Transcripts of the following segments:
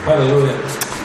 Hallelujah.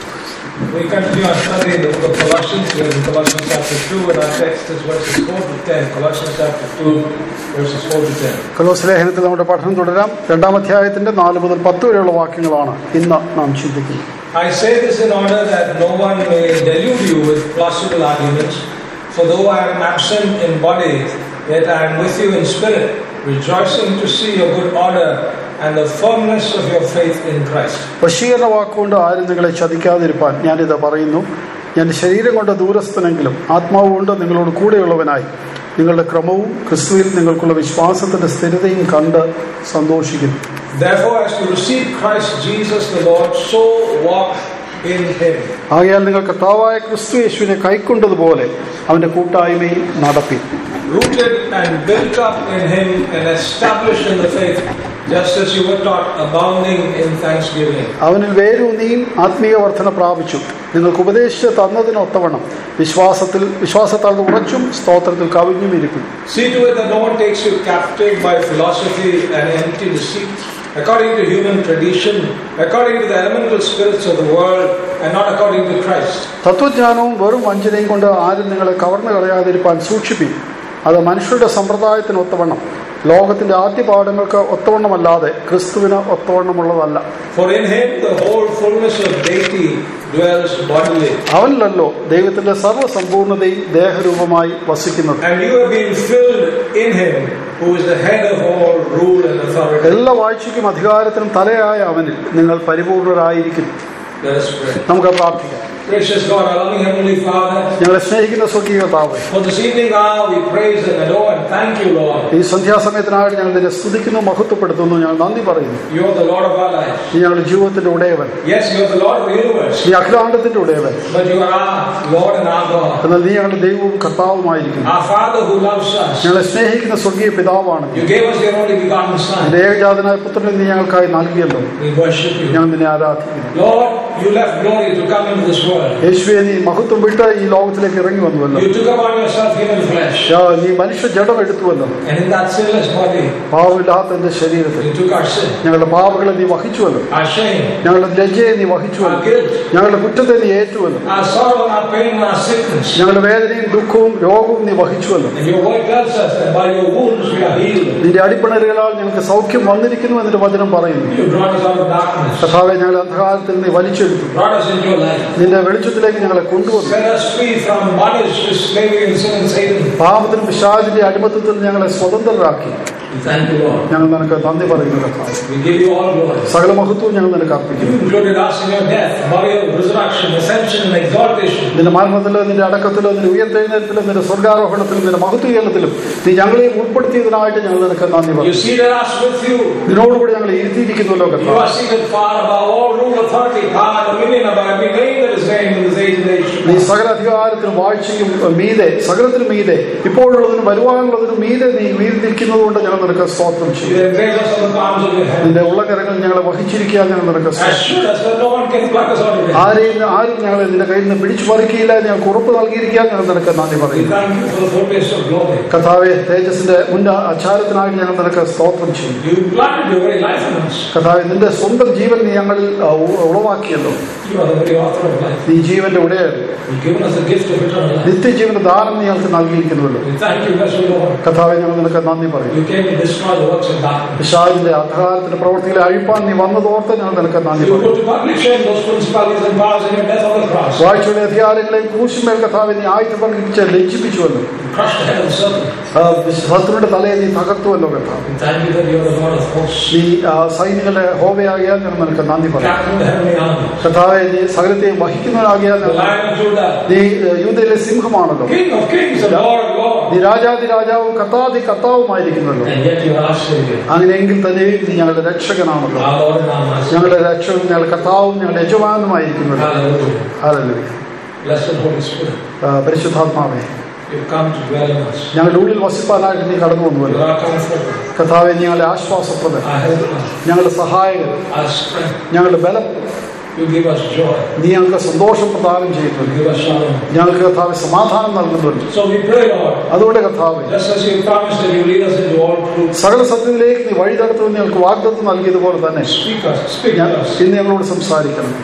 We continue our study in the book of Colossians. We are in Colossians chapter 2, and our text is verses 4 to 10. Colossians chapter 2, verses 4 to 10. കൊലോസ്യ ലേഖനത്തിൽ നമ്മുടെ പഠനം തുടരാം. 2-ാം അധ്യായത്തിന്റെ 4 മുതൽ 10 വരെയുള്ള വാക്യങ്ങളാണ് ഇന്ന് നാം ചിന്തിക്കുന്നത്. I say this in order that no one may delude you with plausible arguments. For though I am absent in body, yet I am with you in spirit, rejoicing to see your good order and the firmness of your faith in Christ. വശീകരണ വാക്കുകൊണ്ട് ആരും നിങ്ങളെ ചതിക്കാതിരിപ്പാൻ ഞാനിത് പറയുന്നു. ഞാൻ ശരീരം കൊണ്ട് ദൂരസ്ഥനെങ്കിലും ആത്മാവ് കൊണ്ട് നിങ്ങളോട് കൂടെയുള്ളവനായി നിങ്ങളുടെ ക്രമവും ക്രിസ്തുവിൽ നിങ്ങൾക്കുള്ള വിശ്വാസത്തിന്റെ സ്ഥിരതയും കണ്ട് സന്തോഷിക്കുന്നു. Therefore, as you receive Christ Jesus the Lord, so walk in Him. ആകയാൽ നിങ്ങൾ കർത്താവായ ക്രിസ്തു യേശുവിനെ കൈക്കൊണ്ടതുപോലെ അവന്റെ കൂട്ടായ്മയിൽ നടപ്പിൻ. Rooted and built up in Him and established in the faith, just as you were taught, abounding in thanksgiving. അവനിൽ വേരൂന്നിയും ആത്മീയ വർധന പ്രാപിച്ചു നിങ്ങൾക്ക് ഉപദേശിച്ച് തന്നതിനൊത്തവണ്ണം വിശ്വാസത്താൽ ഉറച്ചും സ്തോത്രത്തിൽ കവിഞ്ഞും ഇരിക്കും. See to it that no one takes you captive by philosophy and empty deceit, according to human tradition, according to the elemental spirits of the world, and not according to Christ. തത്വജ്ഞാനവും വെറും വഞ്ചനയും കൊണ്ട് ആരും നിങ്ങളെ കവർന്നു കളയാതിരിപ്പാൻ സൂക്ഷിപ്പിൻ. അത് മനുഷ്യരുടെ സമ്പ്രദായത്തിന് ഒത്തവണ്ണം ലോകത്തിന്റെ ആദ്യ പാഠങ്ങൾക്ക് ഒത്തവണ്ണമല്ലാതെ ക്രിസ്തുവിന് ഒത്തവണ്ണമുള്ളതല്ല. For in Him the whole fullness of deity dwells bodily. അവനിലല്ലോ ദൈവത്തിന്റെ സർവ്വസമ്പൂർണ്ണതയും ദേഹരൂപമായി വസിക്കുന്നത്. And you have been filled in Him, who is the head of all rule and authority. എല്ലാ വാഴ്ചയ്ക്കും അധികാരത്തിനും തലയായ അവനിൽ നിങ്ങൾ പരിപൂർണരായിരിക്കുന്നു. Let us pray. നമുക്ക് പ്രാർത്ഥിക്കാം. Gracious God, our loving Heavenly Father, ഞങ്ങളെ സ്നേഹിക്കുന്ന സ്വർഗീയ കർത്താവേ, for this evening hour we praise and adore and thank you, Lord. ഈ സന്ധ്യാസമയത്തിനായിട്ട് ഞങ്ങൾ നിന്നെ സ്തുതിക്കുന്നു, മഹത്വപ്പെടുത്തുന്നു, ഞങ്ങൾ നന്ദി പറയുന്നു. You are the Lord of our lives. നീ ഞങ്ങളുടെ ജീവിതത്തിന്റെ ഉടയവൻ. Yes, you are the Lord of the universe. നീ അഖിലാണ്ടത്തിന്റെ ഉടയവൻ. But you are our Lord and our God. എന്നാൽ നീ ഞങ്ങളുടെ ദൈവവും കർത്താവുമായിരിക്കുന്നു. Our Father who loves us. ഞങ്ങളെ സ്നേഹിക്കുന്ന സ്വർഗീയ പിതാവാണ്. You gave us your only begotten Son. നിന്റെ ഏകജാതനായ പുത്രനെ നീ ഞങ്ങൾക്കായി നൽകിയല്ലോ. We worship you. ഞങ്ങൾ നിന്നെ ആരാധിക്കുന്നു. Lord, you left glory to come into this world. യേശുവേ, നീ മഹത്വം വിട്ട് ഈ ലോകത്തിലേക്ക് ഇറങ്ങി വന്നുവല്ലോ. You took upon yourself human flesh. നീ മനുഷ്യ ജഡം എടുത്തുവല്ലോ. And in that sinless body, പാവമില്ലാത്ത എന്റെ ശരീരത്തിൽ you took our sin. ഞങ്ങളുടെ പാപങ്ങളെ നീ വഹിച്ചുവല്ലോ. Our shame. ഞങ്ങളുടെ ലജ്ജയെ നീ വഹിച്ചുവല്ലോ. Our guilt. ഞങ്ങളുടെ കുറ്റത്തെ നീ ഏറ്റുവല്ലോ. Our sorrow and our pain and our sickness. ഞങ്ങളുടെ വേദനയും ദുഃഖവും രോഗവും നീ വഹിച്ചുവല്ലോ. And your word tells us that by your wounds we are healed. നിന്റെ അടിപ്പിണരുകളാൽ ഞങ്ങൾക്ക് സൗഖ്യം വന്നിരിക്കുന്നു എന്നതിന്റെ വചനം പറയുന്നു. You brought us out of darkness. കർത്താവേ, ഞങ്ങളെ അന്ധകാരത്തിൽ നീ വലിച്ചെടുത്തു. Brought us into your light. നിന്റെ വെളിച്ചത്തിലേക്ക് ഞങ്ങളെ കൊണ്ടുവന്നു. Set us free from bondage to slavery and sin and Satan. പാപത്തിനും പിശാചിന്റെ അടിമത്തത്തിൽ ഞങ്ങളെ സ്വതന്ത്രരാക്കി. We thank you, Lord. ഞങ്ങൾ നിനക്ക് നന്ദി പറയുന്നു കർത്താവേ. We give you all glory. സകല മഹത്വവും ഞങ്ങൾ നിനക്ക് You അർപ്പിക്കുന്നു. included us in your death, burial, resurrection, ascension, and exaltation. നിന്റെ മരണത്തിലോ നിന്റെ അടക്കത്തിലോ നിന്റെ ഉയർത്തെഴുന്നേൽപ്പിലും നിന്റെ സ്വർഗാരോഹണത്തിലും നിന്റെ മഹത്വീകരണത്തിലും നീ ഞങ്ങളെയും ഉൾപ്പെടുത്തിയതിനായിട്ട് ഞങ്ങൾ നിനക്ക് നന്ദി You പറയുന്നു. seated us with you. നിന്നോടുകൂടി ഞങ്ങളെ ഇരുത്തിയിരിക്കുന്നുവല്ലോ You കർത്താവേ. are seated far above all rule, authority, power, dominion, above every name that is named in this age and age. നീ സകല അധികാരത്തിനും വാഴ്ചയും മീതെ, സകലത്തിനും മീതെ, ഇപ്പോഴുള്ളതിനും വരുവാനുള്ളതിനും മീതെ നീ വീഴ്ന്നിരിക്കുന്നത് കൊണ്ട് ഞങ്ങൾ നിനക്ക് സ്തോത്രം ചെയ്യും. You embrace us on the palms of your hand. നിന്റെ ഉള്ളകരങ്ങൾ ഞങ്ങളെ വഹിച്ചിരിക്കാൻ ഞങ്ങൾ നിനക്ക് As sure as that no one can pluck us out of it. ആരും ഞങ്ങളെ നിന്റെ കയ്യിൽ നിന്ന് പിടിച്ചു പറിക്കില്ല. ഞങ്ങൾക്ക് ഉറപ്പ് നൽകിയിരിക്കാൻ ഞങ്ങൾ നിനക്ക് നന്ദി We പറയുന്നു. thank you for the foretaste of glory. കർത്താവേ, തേജസ്സിന്റെ അച്ചാരത്തിനായിട്ട് ഞങ്ങൾ നിനക്ക് സ്തോത്രം ചെയ്യും. You planted your very life in us. കർത്താവേ, നിന്റെ സ്വന്തം ജീവൻ നീ ഞങ്ങളിൽ ഉളവാക്കിയല്ലോ. You are the very author of life. നീ ജീവന്റെ ഉടയൻ. You've given us the gift of eternal life. നിത്യജീവന്റെ ദാനം നീ ഞങ്ങൾക്ക് നൽകിയിരിക്കുന്നുവല്ലോ. We thank you, blessed Lord. കർത്താവേ, ഞങ്ങൾ നിനക്ക് നന്ദി പറയും. You came to destroy the works of darkness. പിശാചിന്റെ അന്ധകാരത്തിന്റെ പ്രവൃത്തികളെ അഴിപ്പാൻ നീ വന്നതോർത്ത് ഞങ്ങൾ നിനക്ക് നന്ദി You പറയും. put to public shame those principalities and powers in your death on the cross. വാഴ്ചയുടെ അധികാരങ്ങളെയും ക്രൂശിന്മേൽ കർത്താവേ നീ ആയുധം പങ്കിച്ച് ലജ്ജിപ്പിച്ചുവല്ലോ. You crushed the head of the serpent. ശത്രുവിന്റെ തലയെ നീ തകർത്തുവല്ലോ കർത്താവ്. We thank you that you are the Lord of hosts. നീ സൈന്യങ്ങളുടെ ഹോവയാകിയാൽ ഞങ്ങൾ നിനക്ക് നന്ദി പറയും. Captain of the heavenly army. കർത്താവെ, നീ സകലത്തെയും വഹിക്കുന്നവനാകിയാൽ The Lion of Judah. നീ യൂദയിലെ സിംഹമാണല്ലോ. King of kings and Lord of lords. നീ രാജാതി രാജാവും കർത്താവുമായിരിക്കുന്നല്ലോ. And yet you are our Savior. അങ്ങനെയെങ്കിൽ തന്നെയും നീ ഞങ്ങളുടെ രക്ഷകനാണല്ലോ. Our Lord and our Master. ഞങ്ങളുടെ രക്ഷകനും ഞങ്ങളുടെ കർത്താവും ഞങ്ങളുടെ യജമാനുമായിരിക്കുന്നല്ലോ. Hallelujah. Hallelujah. Blessed Holy Spirit. പരിശുദ്ധാത്മാവേ, You come to dwell in us. ഞങ്ങളുടെ ഉള്ളിൽ വസിപ്പാനായിട്ട് നീ കടന്നു You വന്നുവല്ലോ. are our comforter. കർത്താവെ, ഞങ്ങളുടെ ആശ്വാസപ്രദൻ, Our helper. ഞങ്ങളുടെ സഹായകൻ, Our strength. ഞങ്ങളുടെ ബലം, You give us joy. നീ ഞങ്ങൾക്ക് സന്തോഷം പ്രദാനം ചെയ്യുന്നുണ്ട്. You give us shalom. ഞങ്ങൾക്ക് കർത്താവ് സമാധാനം നൽകുന്നുണ്ട്. So we pray, Lord, അതുകൊണ്ട് കർത്താവ്, just as you promised that you lead us into all truth. സകല സത്യത്തിലേക്ക് നീ വഴി നടത്തുമെന്ന് ഞങ്ങൾക്ക് വാഗ്ദത്തം നൽകിയതുപോലെ തന്നെ Speak to us. ഇന്ന് ഞങ്ങളോട് സംസാരിക്കണം.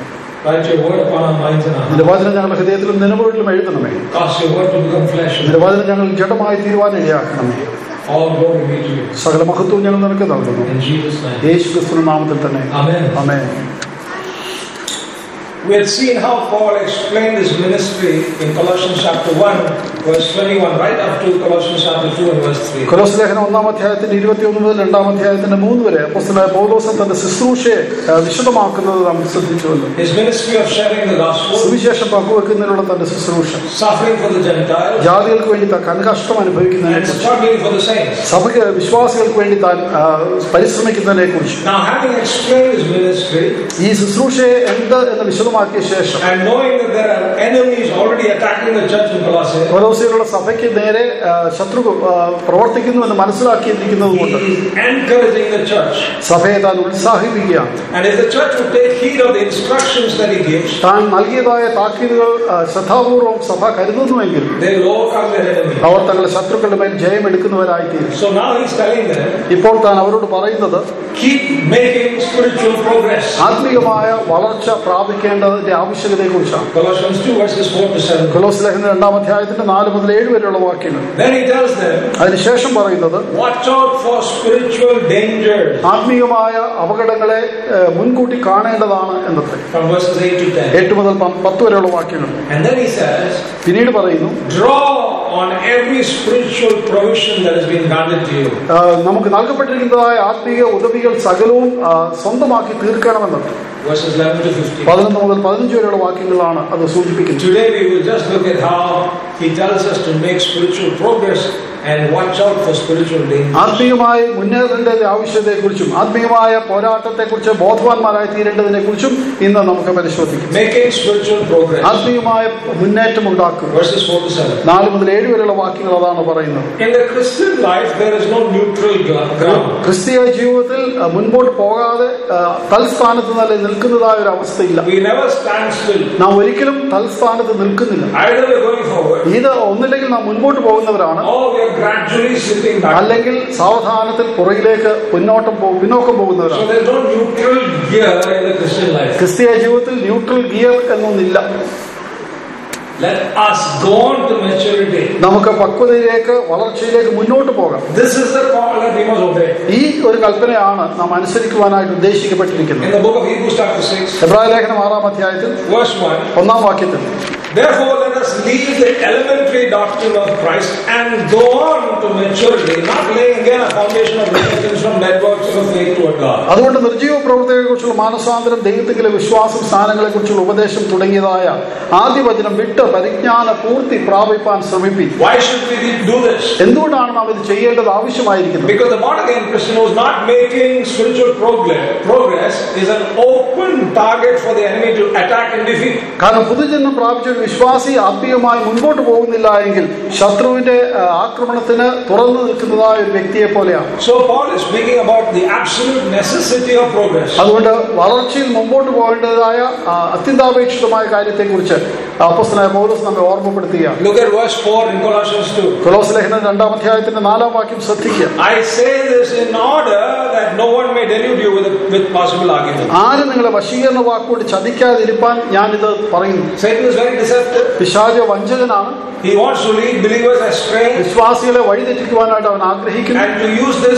Write your word upon our minds and our നിന്റെ hearts. വചനം ഞങ്ങളുടെ ഹൃദയത്തിലും നിലവിലും എഴുതണമേ. Cause your word to become flesh. നിന്റെ വചനം ഞങ്ങൾ ജഡമായി തീരുവാൻ ഇടയാക്കണമേ. All glory be to you. സകല മഹത്വവും ഞങ്ങൾ നിനക്ക് നൽകുന്നു. In Jesus' name. യേശു ക്രിസ്തുവിന്റെ നാമത്തിൽ തന്നെ. Amen. Amen. We had seen how Paul explained his ministry in Colossians chapter 1, verse 21, right up to Colossians chapter 2 and verse 3. കൊലോസ്യ ലേഖനം 1-ാം അധ്യായത്തിന്റെ 21 മുതൽ 2-ാം അധ്യായത്തിന്റെ 3 വരെ അപ്പോസ്തലനായ പൗലോസ് തന്റെ ശുശ്രൂഷയെ വിശദമാക്കുന്നത് നാം ശ്രദ്ധിച്ചുവല്ലോ. His ministry of sharing the gospel, സുവിശേഷം പങ്കുവെക്കുന്നതിനുള്ള തന്റെ ശുശ്രൂഷ, suffering for the Gentiles, ജാതികൾക്ക് വേണ്ടി താൻ കഷ്ടം and അനുഭവിക്കുന്നതിനെ, struggling for the saints. സഭയ്ക്ക് വിശ്വാസികൾക്ക് വേണ്ടി താൻ പരിശ്രമിക്കുന്നതിനെ കുറിച്ച്, Now, having explained his ministry, ഈ ശുശ്രൂഷയെ എന്ത് എന്ന് വിശദമാക്കിയ ശേഷം, and knowing that there are enemies already attacking the church in Colossae, കൊലോസ്യയിലുള്ള സഭയ്ക്ക് നേരെ ശത്രു പ്രവർത്തിക്കുന്നുവെന്ന് മനസ്സിലാക്കിയിരിക്കുന്നത് കൊണ്ട് he is encouraging the church. സഭയെ താൻ ഉത്സാഹിപ്പിക്കുകയാണ്. And if the church would take heed of the instructions that he gives, താൻ നൽകിയതായ താക്കീതുകൾ ശ്രദ്ധാപൂർവം സഭ കരുതുന്നുവെങ്കിൽ they will overcome their enemy. അവർ തങ്ങളുടെ ശത്രുക്കളുടെ മേൽ ജയം എടുക്കുന്നവരായിത്തീരും. So now he's telling them, ഇപ്പോൾ താൻ അവരോട് പറയുന്നത്, keep making spiritual progress. ആത്മീയമായ വളർച്ച പ്രാപിക്കേണ്ടതിന്റെ ആവശ്യകതയെക്കുറിച്ചാണ്. Colossians 2 verses 4 to 7. കൊലോസ്യ ലേഖനം 2-ാം അധ്യായത്തിന്റെ 4 മുതൽ 7 വരെയുള്ള വാക്യങ്ങൾ. Then he tells them, അതിനുശേഷം പറയുന്നത്, watch out for spiritual dangers. ആത്മീയമായ അപകടങ്ങളെ മുൻകൂട്ടി കാണേണ്ടതാണ് എന്നത്രേ. From verses 8 to 10. 8 മുതൽ 10 വരെയുള്ള വാക്യങ്ങൾ. And then he says, പിന്നീട് പറയുന്നു, draw on every spiritual provision that has been granted to you. നമുക്ക് നൽകപ്പെട്ടിരിക്കുന്നതായ ആത്മീയ ഉദവികൾ സകലവും സ്വന്തമാക്കി തീർക്കണമെന്നത്. Verses 11 to 15. 11 മുതൽ 15 വരെയുള്ള വാക്യങ്ങളാണ് അത് സൂചിപ്പിക്കുന്നത്. Today we will just look at how he tells us to make spiritual progress and watch out for spiritual dangers. ആത്മീയമായി മുന്നേറേണ്ടതിന്റെ ആവശ്യത്തെക്കുറിച്ചും ആത്മീയമായ പോരാട്ടത്തെക്കുറിച്ച് ബോധവാന്മാരായി തീരേണ്ടതിനെ കുറിച്ചും ഇന്ന് നമുക്ക് പരിശോധിക്കാം. Making spiritual progress. ആത്മീയമായ മുന്നേറ്റം ഉണ്ടാക്കുക. Verses 4 to 7. 4 മുതൽ 7 വരെയുള്ള വാക്യങ്ങൾ അതാണ് പറയുന്നത്. In the Christian life there is no neutral ground. ക്രിസ്തീയ ജീവിതത്തിൽ മുൻപോട്ട് പോകാതെ തൽസ്ഥാനത്ത് തന്നെ നിൽക്കുന്നതായ ഒരു അവസ്ഥയില്ല. We never stand still. നാം ഒരിക്കലും തൽസ്ഥാനത്ത് നിൽക്കുന്നില്ല. Either we are going forward, ഇത് ഒന്നില്ലെങ്കിൽ നാം മുൻപോട്ട് പോകുന്നവരാണ്, or we are gradually slipping back. അല്ലെങ്കിൽ സാവധാനത്തിൽ പുറകിലേക്ക് പിന്നോക്കം So പോകുന്നവരാണ്. there is no neutral gear in the Christian life. ക്രിസ്തീയ ജീവിതത്തിൽ ന്യൂട്രൽ ഗിയർ എന്നൊന്നില്ല. Let us go on to maturity. നമുക്ക് പക്വതയിലേക്ക് വളർച്ചയിലേക്ക് മുന്നോട്ട് പോകാം. This is the call that we must obey. ഈ ഒരു കൽപ്പനയാണ് നാം അനുസരിക്കുവാനായിട്ട് ഉദ്ദേശിക്കപ്പെട്ടിരിക്കുന്നത്. In the book of Hebrews chapter 6, ഹെബ്രായ ലേഖനം 6-ാം അധ്യായത്തിൽ verse 1, 1-ാം വാക്യത്തിൽ, therefore let us leave the elementary doctrine of Christ and go on to maturity, not laying again a foundation of repentance from dead works of faith toward God. അതുകൊണ്ട് നിർജ്ജീവ പ്രവൃത്തികളെക്കുറിച്ചുള്ള മാനസാന്തരം, ദൈവത്തിലെ വിശ്വാസം, സ്ഥാനങ്ങളെക്കുറിച്ചുള്ള ഉപദേശം തുടങ്ങിയതായ ആദ്യ വചനം വിട്ട് പരിജ്ഞാന പൂർത്തി പ്രാപിപ്പാൻ ശ്രമിപ്പി. Why should we do this? എന്തുകൊണ്ടാണ് നാം ഇത് ചെയ്യേണ്ടത് ആവശ്യമായിരിക്കുന്നത്? Because the born again Christian who is not making spiritual progress is an open target for the enemy to attack and defeat. കാരണം പുതുജന്മം പ്രാപിച്ച ഒരു വിശ്വാസി ആത്മീയമായി മുൻപോട്ട് പോകുന്നില്ല എങ്കിൽ ശത്രുവിന്റെ ആക്രമണത്തിന് തുറന്നു നിൽക്കുന്നതായ ഒരു വ്യക്തിയെ പോലെയാണ്. So Paul is speaking about the absolute necessity of progress. അതുകൊണ്ട് വളർച്ചയിൽ മുമ്പോട്ട് പോകേണ്ടതായ അത്യന്താപേക്ഷിതമായ കാര്യത്തെക്കുറിച്ച് അപ്പോസ്തലനായ പൗലോസ് നമ്മെ ഓർമ്മപ്പെടുത്തുകയാണ്. Look at verse 4 in Colossians 2. കൊലോസ്യ ലേഖനം 2-ാം അധ്യായത്തിന്റെ 4-ാം വാക്യം ശ്രദ്ധിക്കുക. I say this in order that no one may delude you with possible arguments. ആരും നിങ്ങളെ വശീകരണ വാക്കുകൊണ്ട് ചതിക്കാതിരിപ്പാൻ ഞാനിത് പറയുന്നു. Satan is very deceptive. പിശാച് വഞ്ചകനാണ്. He wants to lead believers astray. വിശ്വാസികളെ വഴിതെറ്റിക്കുവാനായിട്ട് അവൻ ആഗ്രഹിക്കുന്നു. And to use this,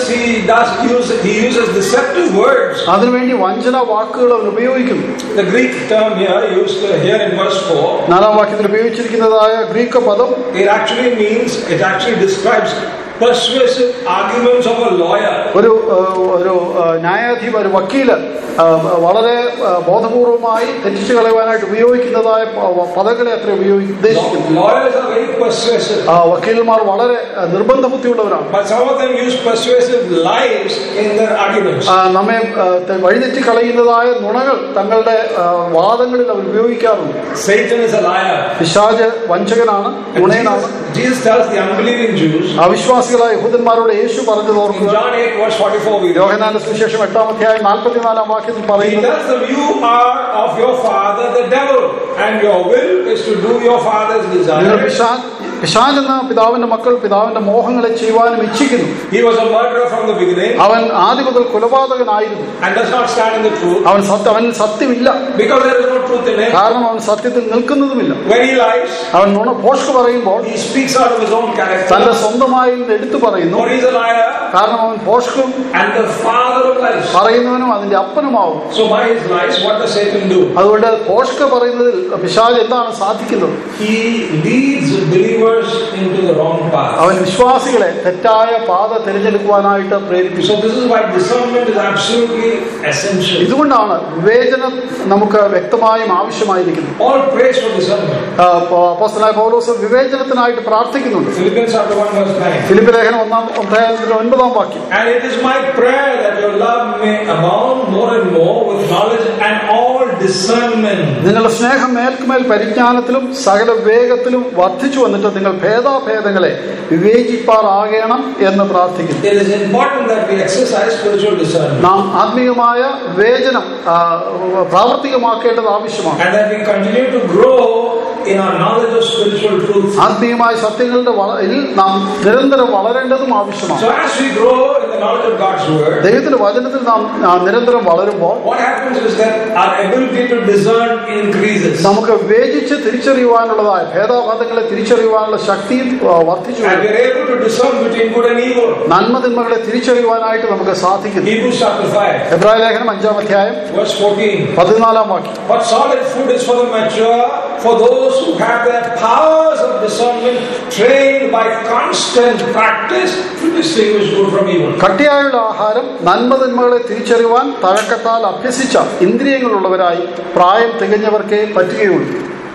he uses deceptive words. അതിനുവേണ്ടി വഞ്ചന വാക്കുകൾ അവൻ ഉപയോഗിക്കുന്നു. The Greek term here used here in verse 4. 4-ാം വാക്യത്തിൽ ഉപയോഗിച്ചിരിക്കുന്നതായ ഗ്രീക്ക് പദം, It actually describes persuasive arguments of a lawyer. ഒരു ന്യായാധിപ, ഒരു വക്കീല് വളരെ ബോധപൂർവമായി തെറ്റിച്ചു കളയുവാനായിട്ട് ഉപയോഗിക്കുന്നതായ പദങ്ങളെ അത്ര ഉദ്ദേശിക്കുന്നു. Lawyers are very persuasive. വക്കീലന്മാർ വളരെ നിർബന്ധ ബുദ്ധിയുള്ളവരാണ്. But some of them use persuasive lies in their arguments. നമ്മെ വഴിതെറ്റി കളയുന്നതായ നുണകൾ തങ്ങളുടെ വാദങ്ങളിൽ അവർ ഉപയോഗിക്കാറുണ്ട്. Satan is a liar. പിശാച് വഞ്ചകനാണ്, നുണയനാണ്. Jesus tells the unbelieving Jews, അവിശ്വാസികളായ യഹൂദന്മാരോട് യേശു പറഞ്ഞു ഓർക്കുക. John 8 verse 44, യോഹന്നാന്റെ സുവിശേഷം 8-ാം അധ്യായം 44-ാം വാക്യത്തിൽ he പറയുന്നു, tells them, you are of your father the devil, and your will is to do your father's desires. പിശാച് എന്ന പിതാവിന്റെ മക്കൾ പിതാവിന്റെ മോഹങ്ങളെ ചെയ്യുവാനും ഇച്ഛിക്കുന്നു. He was a murderer from the beginning. അവൻ ആദ്യം മുതൽ കൊലപാതകനായിരുന്നു. And does not stand in the truth. അവനിൽ സത്യമില്ല. Because there is no truth in him. കാരണം അവൻ സത്യത്തിൽ നിൽക്കുന്നതുമില്ല. When he lies, അവൻ ഭോഷ്ക് പറയുമ്പോൾ he speaks out of his own character. തന്റെ സ്വന്തമായി എടുത്തു പറയുന്നു. For he is a liar, കാരണം അവൻ ഭോഷ്കും and the father of lies. പറയുന്നവനും അതിന്റെ അപ്പനുമാവും. So by his lies, what does Satan do? അതുകൊണ്ട് ഭോഷ്ക് പറയുന്നതിൽ പിശാച് എന്താണ് സാധിക്കുന്നത്? He leads believers into the wrong path. അവൻ വിശ്വാസികളെ തെറ്റായ പാത തിരഞ്ഞെടുക്കുവാനായിട്ട് പ്രേരിപ്പിച്ചു. So this is why discernment is absolutely essential. ഇതുകൊണ്ടാണ് വിവേചനം നമുക്ക് വ്യക്തമായും ആവശ്യമായിരിക്കുന്നത്. All praise for discernment. അപ്പോസ്തലനായ പൗലോസ് വിവേചനത്തിനായിട്ട് പ്രാർത്ഥിക്കുന്നുണ്ട്. Philippians chapter 1 verse 9. ഫിലിപ്പി ലേഖനം 1:9. And it is my prayer that your love may abound more and more with knowledge and all discernment. നിങ്ങളുടെ സ്നേഹം മേൽക്കുമേൽ പരിജ്ഞാനത്തിലും സകല വേഗത്തിലും വർദ്ധിച്ചു വന്നിട്ട് നിങ്ങൾ ഭേദാഭേദങ്ങളെ വിവേചിപ്പാറാകണം എന്ന് പ്രാർത്ഥിക്കുന്നു. It is important that we exercise spiritual discernment. നാം ആത്മീയമായ വിവേചനം പ്രാവർത്തികമാക്കേണ്ടത് ആവശ്യമാണ്. And that we continue to grow in our knowledge of spiritual truth. ആത്മീയമായ സത്യങ്ങളുടെ നാം നിരന്തരം വളരേണ്ടതും ആവശ്യമാണ്. So as we grow in the knowledge of God's word, ദൈവത്തിന്റെ വചനത്തിൽ നാം നിരന്തരം വളരുമ്പോൾ what happens is that our ability to discern increases. നമുക്ക് വിവേചിച്ച് തിരിച്ചറിയുവാനുള്ളതായ ഭേദാഭേദങ്ങളെ തിരിച്ചറിയുവാനുള്ള ശക്തിയും വർദ്ധിച്ചു. And we are able to discern between good and evil. നന്മ തിന്മകളെ തിരിച്ചറിയുവാനായിട്ട് നമുക്ക് സാധിക്കുന്നു. Hebrews chapter 5 എബ്രായ ലേഖനം 5-ാം verse 14. 14 But solid food is for the mature, for those who have their powers of discernment trained by constant practice to distinguish good from evil. കട്ടിയായുള്ള ആഹാരം നന്മ തിന്മകളെ തിരിച്ചറിയുവാൻ തഴക്കത്താൽ അഭ്യസിച്ച ഇന്ദ്രിയങ്ങളുള്ളവരായി പ്രായം തികഞ്ഞവർക്കേ പറ്റുകയുള്ളൂ.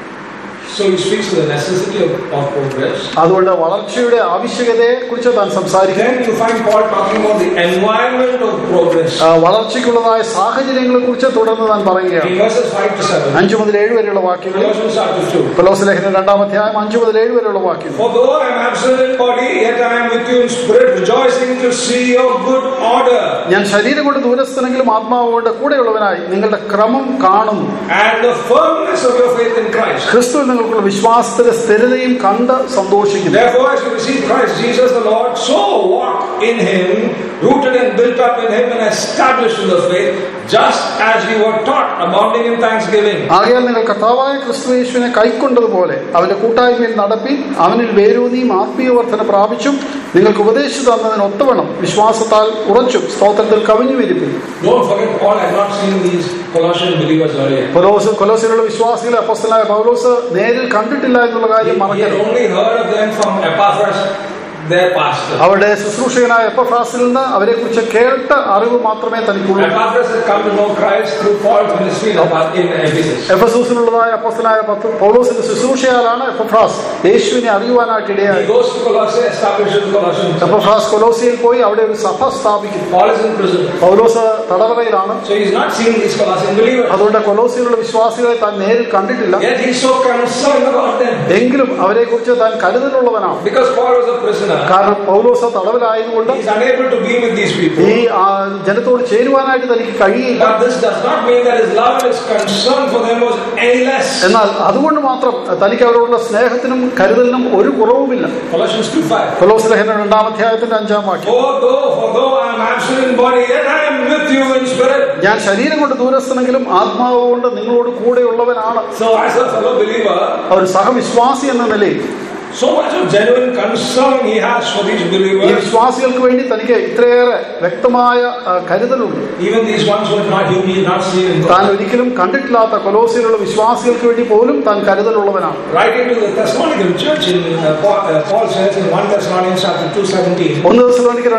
So he speaks to the necessity of progress. അതുകൊണ്ട് വളർച്ചയുടെ ആവശ്യകതയെ കുറിച്ച് താൻ സംസാരിക്കുന്നു. Then you find Paul talking about the environment of progress. വളർച്ചയ്ക്കുള്ളതായ സാഹചര്യങ്ങളെ കുറിച്ച് തുടർന്ന് താൻ പറയുകയാണ്. In verses 5 to 7. 5 മുതൽ 7 വരെയുള്ള വാക്യങ്ങൾ. Colossians chapter 2. കൊലോസ്യ ലേഖനം 2-ാം 5 മുതൽ 7 വരെയുള്ള വാക്യങ്ങൾ. For though I am absent in body, yet I am with you in spirit, rejoicing to see your good order. ഞാൻ ശരീരം കൊണ്ട് ദൂരസ്ഥനെങ്കിലും ആത്മാവ് കൊണ്ട് കൂടെയുള്ളവനായി നിങ്ങളുടെ ക്രമം കാണുന്നു. And the firmness of your faith in Christ. ക്രിസ്തുവിൽ നിങ്ങൾക്കുള്ള വിശ്വാസത്തിന്റെ സ്ഥിരതയും കണ്ട് സന്തോഷിക്കുന്നു. Therefore, as you receive Christ Jesus the Lord, so walk in Him, rooted and built up in Him, and established in the faith, just as you were taught, abounding in thanksgiving. ആകയാൽ നിങ്ങൾ കർത്താവായ ക്രിസ്തുയേശുവിനെ കൈക്കൊണ്ടതുപോലെ അവന്റെ കൂട്ടായ്മയിൽ നടപ്പി അവനിൽ വേരൂന്നിയും ആത്മീയവർദ്ധന പ്രാപിച്ചും നിങ്ങൾക്ക് ഉപദേശിച്ചു തന്നതിന് ഒത്തവണ്ണം വിശ്വാസത്താൽ ഉറച്ചും സ്തോത്രത്തിൽ കവിഞ്ഞു വിരിപ്പിക്കും. Don't forget, Paul had not seen these Colossian believers earlier. കൊലോസ്യയിലുള്ള വിശ്വാസികളെ അപ്പോസ്തലനായ പൗലോസ് നേരിൽ കണ്ടിട്ടില്ല എന്നുള്ള കാര്യം മറക്കരുത്. He had only heard of them from Epaphras, their pastor. അവരുടെ ശുശ്രൂഷകനായ എപ്പഫ്രാസിൽ നിന്ന് അവരെ കുറിച്ച് കേട്ട അറിവ് മാത്രമേ തനിക്കുള്ളൂ. Epaphras had come to know Christ through Paul's ministry in Ephesus. എഫെസൂസിലുള്ളതായ അപ്പോസ്തലനായ പൗലോസിന്റെ ശുശ്രൂഷയാലാണ് എപ്പഫ്രാസ് യേശുവിനെ അറിയുവാനായിട്ട് ഇടയായി. He goes to Colossae, establishes Colossians. Epaphras കൊലോസിയിൽ പോയി അവിടെ ഒരു സഭ സ്ഥാപിക്കുന്നു. Paul is in prison. Paulose തടവറയിലാണ്. So he's not seeing these Colossian believers. അതുകൊണ്ട് കൊലോസിയിലുള്ള വിശ്വാസികളെ താൻ നേരിൽ കണ്ടിട്ടില്ല. Yet he's so concerned about them. എങ്കിലും അവരെ കുറിച്ച് താൻ കരുതലുള്ളവനാണ്. Because Paul was a prisoner. കാരണം പൗലോസ് തടവിലായതുകൊണ്ട് He is unable to be with these people. ഈ ജനത്തോട് ചേരുവാനായിട്ട് തനിക്ക് കഴിയില്ല. But this does not mean that his love and his concern for them was any less. എന്നാൽ അതുകൊണ്ട് മാത്രം തനിക്ക് അവരോടുള്ള സ്നേഹത്തിനും കരുതലിനും ഒരു കുറവുമില്ല. Colossians 2:5. കൊലോസ്യ ലേഖനം 2-ാം വാക്യം. For though I am absent in body, yet I am with you in spirit. ഞാൻ ശരീരം കൊണ്ട് ദൂരസ്ഥനെങ്കിലും ആത്മാവ് കൊണ്ട് നിങ്ങളോട് കൂടെയുള്ളവനാണ്. So as a fellow believer, ഒരു സഹവിശ്വാസി എന്ന നിലയിൽ so much of genuine concern he has for these ഈ believers. വിശ്വാസികൾക്ക് വേണ്ടി തനിക്ക് ഇത്രയേറെ വ്യക്തമായ കരുതലുണ്ട്. Even these ones who he not seen in താൻ ഒരിക്കലും കണ്ടിട്ടില്ലാത്ത കൊലോസിയിലുള്ള വിശ്വാസികൾക്ക് വേണ്ടി പോലും താൻ കരുതലുള്ളവനാണ്. Writing to the Thessalonican church, Paul says in 1 Thessalonians chapter 2:17. 1 തെസ്സലോനിക്കർ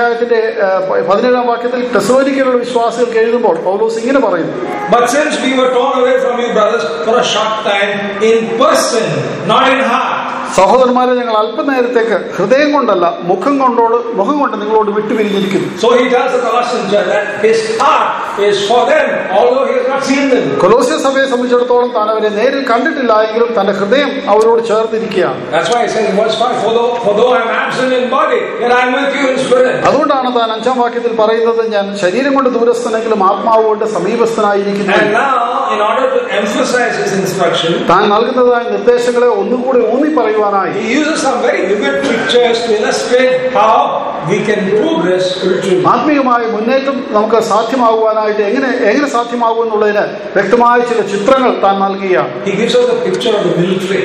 2-ാം വാക്യത്തിൽ തെസ്സലോനിക്കയിലുള്ള വിശ്വാസികൾക്ക് എഴുതുമ്പോൾ പൗലോസ് ഇങ്ങനെ പറയുന്നു. But since we were torn away from you, brothers, for a short time in person, not in heart. സഹോദരന്മാരെ, ഞങ്ങൾ അല്പനേരത്തേക്ക് ഹൃദയം കൊണ്ടല്ല മുഖം കൊണ്ട് നിങ്ങളോട് വിട്ടുപിരിഞ്ഞിരിക്കുന്നു. So he tells the Colossian church that his heart is for them, although he has not seen them. കൊലോസ്യ സഭയെ സംബന്ധിച്ചിടത്തോളം താൻ അവരെ നേരിൽ കണ്ടിട്ടില്ല എങ്കിലും തന്റെ ഹൃദയം അവരോട് ചേർന്നിരിക്കുകയാണ്. That's why he says in verse 5, for though I am absent in body, yet I am with you in spirit. അതുകൊണ്ടാണ് താൻ 5-ാം വാക്യത്തിൽ പറയുന്നത്, ഞാൻ ശരീരം കൊണ്ട് ദൂരസ്ഥനെങ്കിലും ആത്മാവ് കൊണ്ട് സമീപസ്ഥനായിരിക്കുന്നു. And now, in order to emphasize his instruction, താൻ നൽകുന്നതായ നിർദ്ദേശങ്ങളെ ഒന്നുകൂടി ഊന്നി പറയുവാനായി he uses some very vivid pictures to illustrate how we can progress spiritually. ആത്മീയമായ മുന്നേറ്റം നമുക്ക് സാധ്യമാകുവാനായിട്ട് എങ്ങനെ സാധ്യമാകും എന്നുള്ളതിന് വ്യക്തമായ ചില ചിത്രങ്ങൾ താൻ നൽകുകയാണ്. He gives us a picture of the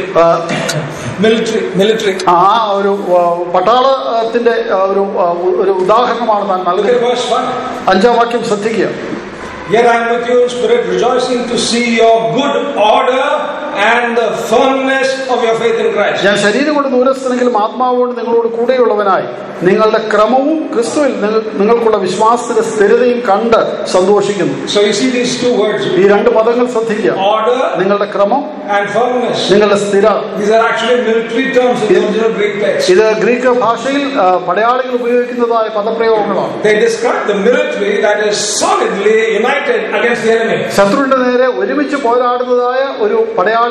military. ആ ഒരു പട്ടാളത്തിന്റെ ഒരു ഉദാഹരണമാണ് താൻ നൽകുന്നത്. 5-ാം വാക്യം ശ്രദ്ധിക്കുക. Yet I am with you in spirit, rejoicing to see your good order and the firmness of your faith in Christ. ഞാൻ ശരീരം കൊണ്ട് ദൂരസ്ഥനെങ്കിലും ആത്മാവുകൊണ്ട് നിങ്ങളോട് കൂടെയുള്ളവനായി നിങ്ങളുടെ ക്രമവും ക്രിസ്തുവിൽ നിങ്ങൾക്കുള്ള വിശ്വാസത്തിന്റെ സ്ഥിരതയും കണ്ട് സന്തോഷിക്കുന്നു. So you see these two words. ഈ രണ്ട് പദങ്ങൾ ശ്രദ്ധിക്കുക. Order, നിങ്ങളുടെ ക്രമം, and firmness. നിങ്ങളുടെ സ്ഥിര. These are actually military terms in the original Greek text. ഇത് ഗ്രീക്ക് ഭാഷയിൽ പടയാളികൾ ഉപയോഗിക്കുന്നതായ പദപ്രയോഗങ്ങളാണ്. They describe the military that is solidly united against the enemy. ശത്രുവിന്റെ നേരെ ഒരുമിച്ച് പോരാടുന്നതായ ഒരു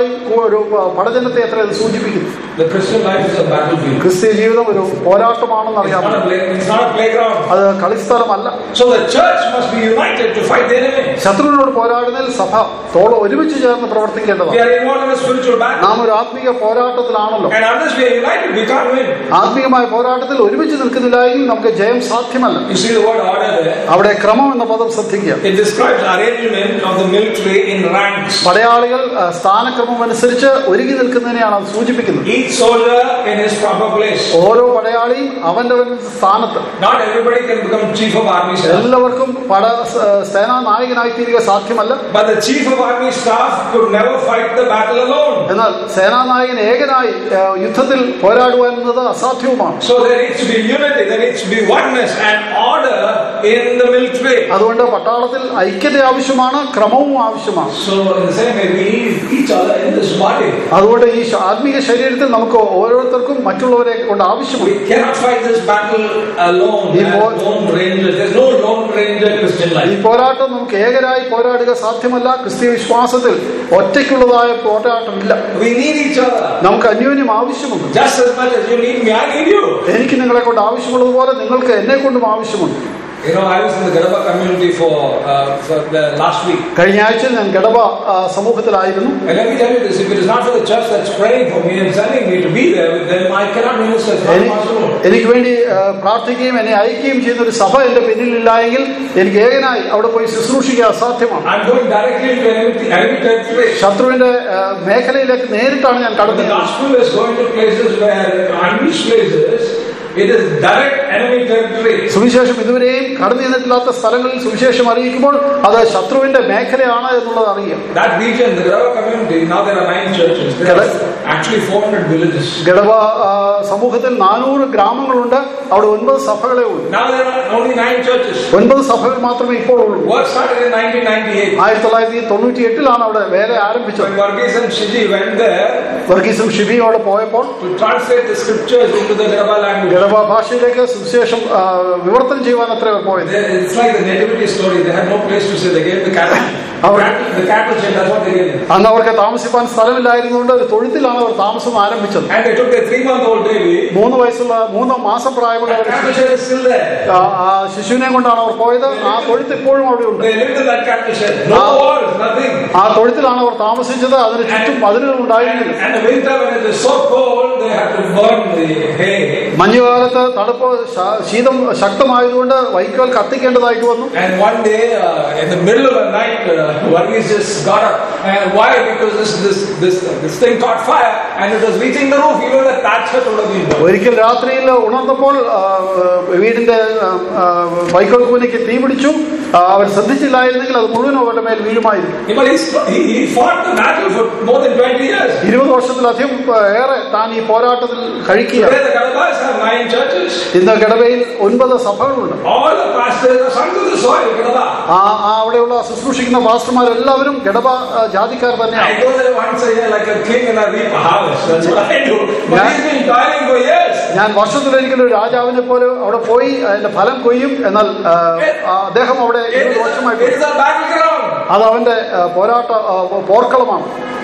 പടജനത്തെ എത്ര സൂചിപ്പിക്കുന്നു. The Christian life is a battlefield. ക്രിസ്തീയ ജീവിതം ഒരു പോരാട്ടമാണെന്ന് അറിയാം. It's not a playground. അത് കളിസ്ഥലമല്ല. So the church must be united to fight the enemy. ശത്രുവിനോട് പോരാടുന്നതിൽ സഭ ഒരുമിച്ച് ചേർന്ന് പ്രവർത്തിക്കേണ്ടതാണ്. We are involved in a spiritual battle. നാം ഒരു ആത്മീയ പോരാട്ടത്തിലാണല്ലോ. And unless we are united, we can't win. ആത്മീയമായ പോരാട്ടത്തിൽ ഒരുമിച്ച് നിൽക്കുന്നില്ലെങ്കിൽ നമുക്ക് ജയം സാധ്യമല്ല. You see the word order there. അവിടെ ക്രമം എന്ന പദം ശ്രദ്ധിക്കുക. It describes arrangement of the military in ranks. പടയാളികൾ സ്ഥാനക്രമം അനുസരിച്ച് ഒരുങ്ങി നിൽക്കുന്നതിനെയാണ് അത് സൂചിപ്പിക്കുന്നത്. Each soldier in his proper place. ഓരോ പടയാളിയും അവന്റെ സ്ഥാനത്ത്. Not everybody can become chief of army staff. എല്ലാവർക്കും സേനാ നായകനായി തീരുക സാധ്യമല്ല. But the chief of army staff could never fight the battle alone. എന്നാൽ സേനാനായകൻ ഏകനായി യുദ്ധത്തിൽ പോരാടുവാൻ എന്നത് അസാധ്യവുമാണ്. So there needs to be unity, there needs to be oneness and order in the military. അതുകൊണ്ട് പട്ടാളത്തിൽ ഐക്യത ആവശ്യമാണ്, ക്രമവും ആവശ്യമാണ്. So in the same way we need each other in this body. അതുകൊണ്ട് ഈ ആത്മീയ ശരീരത്തിൽ നമുക്ക് ഓരോരുത്തർക്കും മറ്റുള്ളവരെ കൊണ്ട് ആവശ്യമാണ്. We cannot fight this battle alone. Lone ranger. There's no lone ranger Christian life. ഈ പോരാട്ടം നമുക്ക് ഏകരായി പോരാടുക സാധ്യമല്ല. ക്രിസ്തീയ വിശ്വാസത്തിൽ ഒറ്റയ്ക്കുള്ളതായ പോരാട്ടമില്ല. We need each other. നമുക്ക് അന്യോന്യം ആവശ്യമുണ്ട്. Just as much as you need me, I need you. എനിക്ക് നിങ്ങളെ കൊണ്ട് ആവശ്യമുള്ളതുപോലെ നിങ്ങൾക്ക് എന്നെ കൊണ്ടും ആവശ്യമുണ്ട്. You know, I was in the Gadaba community for the last week. കഴിഞ്ഞ ആഴ്ച ഞാൻ ഗഡബ സമൂഹത്തിലായിരുന്നു. And let me tell you this: if it is not for the church that's praying for me and sending me to be there with them, I cannot minister. എനിക്ക് വേണ്ടി പ്രാർത്ഥിക്കുകയും എന്നെ അയക്കുകയും ചെയ്യുന്ന ഒരു സഭ എന്റെ പിന്നിലില്ലായെങ്കിൽ എനിക്ക് ഏകനായി അവിടെ പോയി ശുശ്രൂഷിക്കുക അസാധ്യമാണ്. I'm going directly into enemy territory. ശത്രുവിന്റെ മേഖലയിലേക്ക് നേരിട്ടാണ് ഞാൻ കടന്നത്. The gospel is going to places where unreached places. It is direct enemy territory. സുവിശേഷം ഇതുവരെയും കടന്നു ചെന്നിട്ടില്ലാത്ത സ്ഥലങ്ങളിൽ സുവിശേഷം അറിയിക്കുമ്പോൾ അത് ശത്രുവിന്റെ മേഖലയാണ് എന്നുള്ളത് അറിയാം. That region, the Gadaba community, now there are 9 churches. There are actually 400 villages. ഗഡബ സമൂഹത്തിൽ 400 ഗ്രാമങ്ങളുണ്ട്. അവിടെ 9 സഭകളേ ഉള്ളൂ. Now there are only 9 churches. 9 സഭകൾ മാത്രമേ ഇപ്പോൾ ഉള്ളൂ. Work started in 1998. 1998 അവിടെ വേല ആരംഭിച്ചത്. When Varghese and Shiji went there, വർഗീസും ഷിബിയും അവിടെ പോയപ്പോൾ to translate the scriptures into the Gadaba language. ഗഡബ ഭാഷയിലേക്ക് സുവിശേഷം വിവർത്തനം ചെയ്യുവാൻ അത്ര പോയത്. It's like the nativity story. They had no place to stay. They gave the cattle. The cattle shed. That's what they gave. അന്ന് അവർക്ക് താമസിപ്പാൻ സ്ഥലമില്ലായിരുന്നുകൊണ്ട് ഒരു തൊഴുത്തിലാണ് അവർ താമസം ആരംഭിച്ചത്. And they took their 3-month-old baby. 3 മാസം പ്രായമുള്ള cattle shed is still there. ആ ശിശുവിനെ കൊണ്ടാണ് അവർ പോയത്. ആ തൊഴുത്ത് ഇപ്പോഴും അവിടെ ഉണ്ട്. They lived in that cattle shed. No walls, nothing. ആ തൊഴുത്തിലാണ് അവർ താമസിച്ചത്. അതിന് ചുറ്റും മതിലുകൾ ഉണ്ടായിരുന്നില്ല. And the winter when it is so cold, they had to burn the hay. മഞ്ഞുകാലത്ത് തണുപ്പ് ശീതം ശക്തമായതുകൊണ്ട് വൈക്കോൽ കത്തിക്കേണ്ടതായിട്ട് വന്നു. And one day in the middle of the night, Varghese just got up. And why? Because this thing caught fire and it was reaching the roof. Even the thatch hut would have been burned. ഒരിക്കൽ രാത്രിയിൽ ഉണർന്നപ്പോൾ വീടിന്റെ വൈക്കോൽ കൂനയ്ക്ക് തീ പിടിച്ചു. അവർ ശ്രദ്ധിച്ചില്ലായിരുന്നെങ്കിൽ അത് മുഴുവനും അവരുടെ മേൽ വീഴുമായിരുന്നു. He fought the battle for more than 20 years. 20 വർഷത്തിലധികം ഏറെ താൻ ഈ പോരാട്ടത്തിൽ കഴിക്കുകയാണ്. The Gadabas have 9 churches. ഇന്ന് ഗഡബയിൽ 9 സഭകളുണ്ട്. All the pastors are sons of the soil, Gadaba. അവിടെയുള്ള ശുശ്രൂഷിക്കുന്ന പാസ്റ്റർമാരെല്ലാവരും ഗഡബ ജാതിക്കാർ തന്നെയാണ്. I go there once a year like a king and I reap a harvest. That's what I do. But he's been toiling for years. ഞാൻ വർഷത്തിലൊരിക്കലും ഒരു രാജാവിനെ പോലെ അവിടെ പോയി അതിന്റെ ഫലം കൊയ്യും. എന്നാൽ അദ്ദേഹം അവിടെ 20 വർഷമായി. അത് അവന്റെ പോർക്കളമാണ്.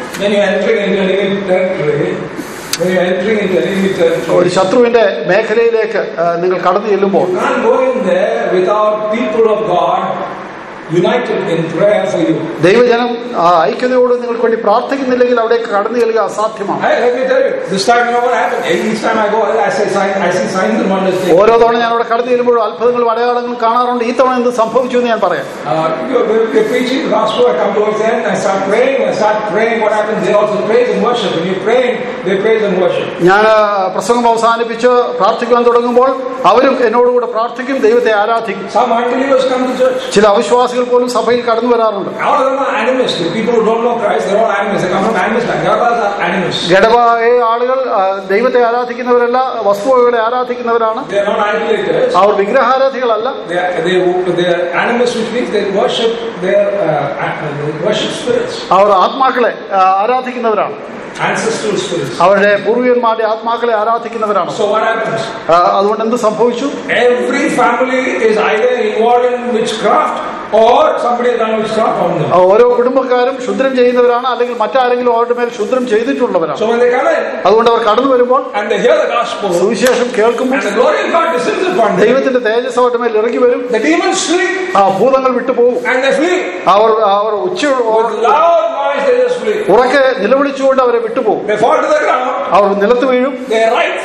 ഒരു ശത്രുവിന്റെ മേഖലയിലേക്ക് നിങ്ങൾ കടന്നു ചെല്ലുമ്പോൾ united in prayer for you. ദൈവജനം ഐക്യതയോട് നിങ്ങൾക്ക് വേണ്ടി പ്രാർത്ഥിക്കുന്നില്ലെങ്കിൽ അവിടേക്ക് കടന്നു ചെല്ലുക അസാധ്യമാണ്. Let me tell you, this time you know what happened. Each time I go, I see signs and wonders. ഓരോ തവണ ഞാൻ അവിടെ കടന്നു ചെല്ലുമ്പോഴും അത്ഭുതങ്ങളും അടയാളങ്ങളും കാണാറുണ്ട്. ഈ തവണ എന്ത് സംഭവിച്ചു എന്ന് ഞാൻ പറയാം. You're preaching the gospel. I come towards the end. I start praying. What happens? They also praise and worship. When you pray, they praise and worship. ഞാൻ പ്രസംഗം അവസാനിപ്പിച്ച് പ്രാർത്ഥിക്കാൻ തുടങ്ങുമ്പോൾ അവരും എന്നോടുകൂടെ പ്രാർത്ഥിക്കും, ദൈവത്തെ ആരാധിക്കും. Some unbelievers come to church. ചില അവിശ്വാസികൾ പോലും സഭയിൽ കടന്നു വരാറുണ്ട്. All of them are animists. The people who don't know Christ, they're all animists. They come from animist background. Gadabas are animists. ഗഡബായ ആളുകൾ ദൈവത്തെ ആരാധിക്കുന്നവരല്ല, വസ്തുവകളെ ആരാധിക്കുന്നവരാണ്. They are not idolaters. Our വിഗ്രഹാരാധികളല്ല. They are animists, which means they worship spirits. അവർ ആത്മാക്കളെ ആരാധിക്കുന്നവരാണ്. Ancestral spirits. അവരുടെ പൂർവികന്മാരുടെ ആത്മാക്കളെ ആരാധിക്കുന്നവരാണ്. So what happens? അതുകൊണ്ട് എന്ത് സംഭവിച്ചു? Every family is either involved in witchcraft or somebody has done witchcraft on them. ഓരോ കുടുംബക്കാരും ക്ഷുദ്രം ചെയ്യുന്നവരാണ്, അല്ലെങ്കിൽ മറ്റാരെങ്കിലും അവരുടെ മേൽ ക്ഷുദ്രം ചെയ്തിട്ടുള്ളവരാണ്. So when they come in, അതുകൊണ്ട് അവർ കടന്നു വരുമ്പോൾ and they hear the gospel, സുവിശേഷം കേൾക്കുമ്പോൾ, and the glory of God descends upon them, ദൈവത്തിന്റെ തേജസ്സ് അവരുടെ മേൽ ഇറങ്ങി വരും. the demons flee, ഭൂതങ്ങൾ വിട്ടുപോകും. and they flee. Our with loud noise they just flee. ഉറക്കെ നിലവിളിച്ചുകൊണ്ട് അവരെ വിട്ടുപോകും. They fall to the ground. അവർ നിലത്ത് വീഴും. They rise.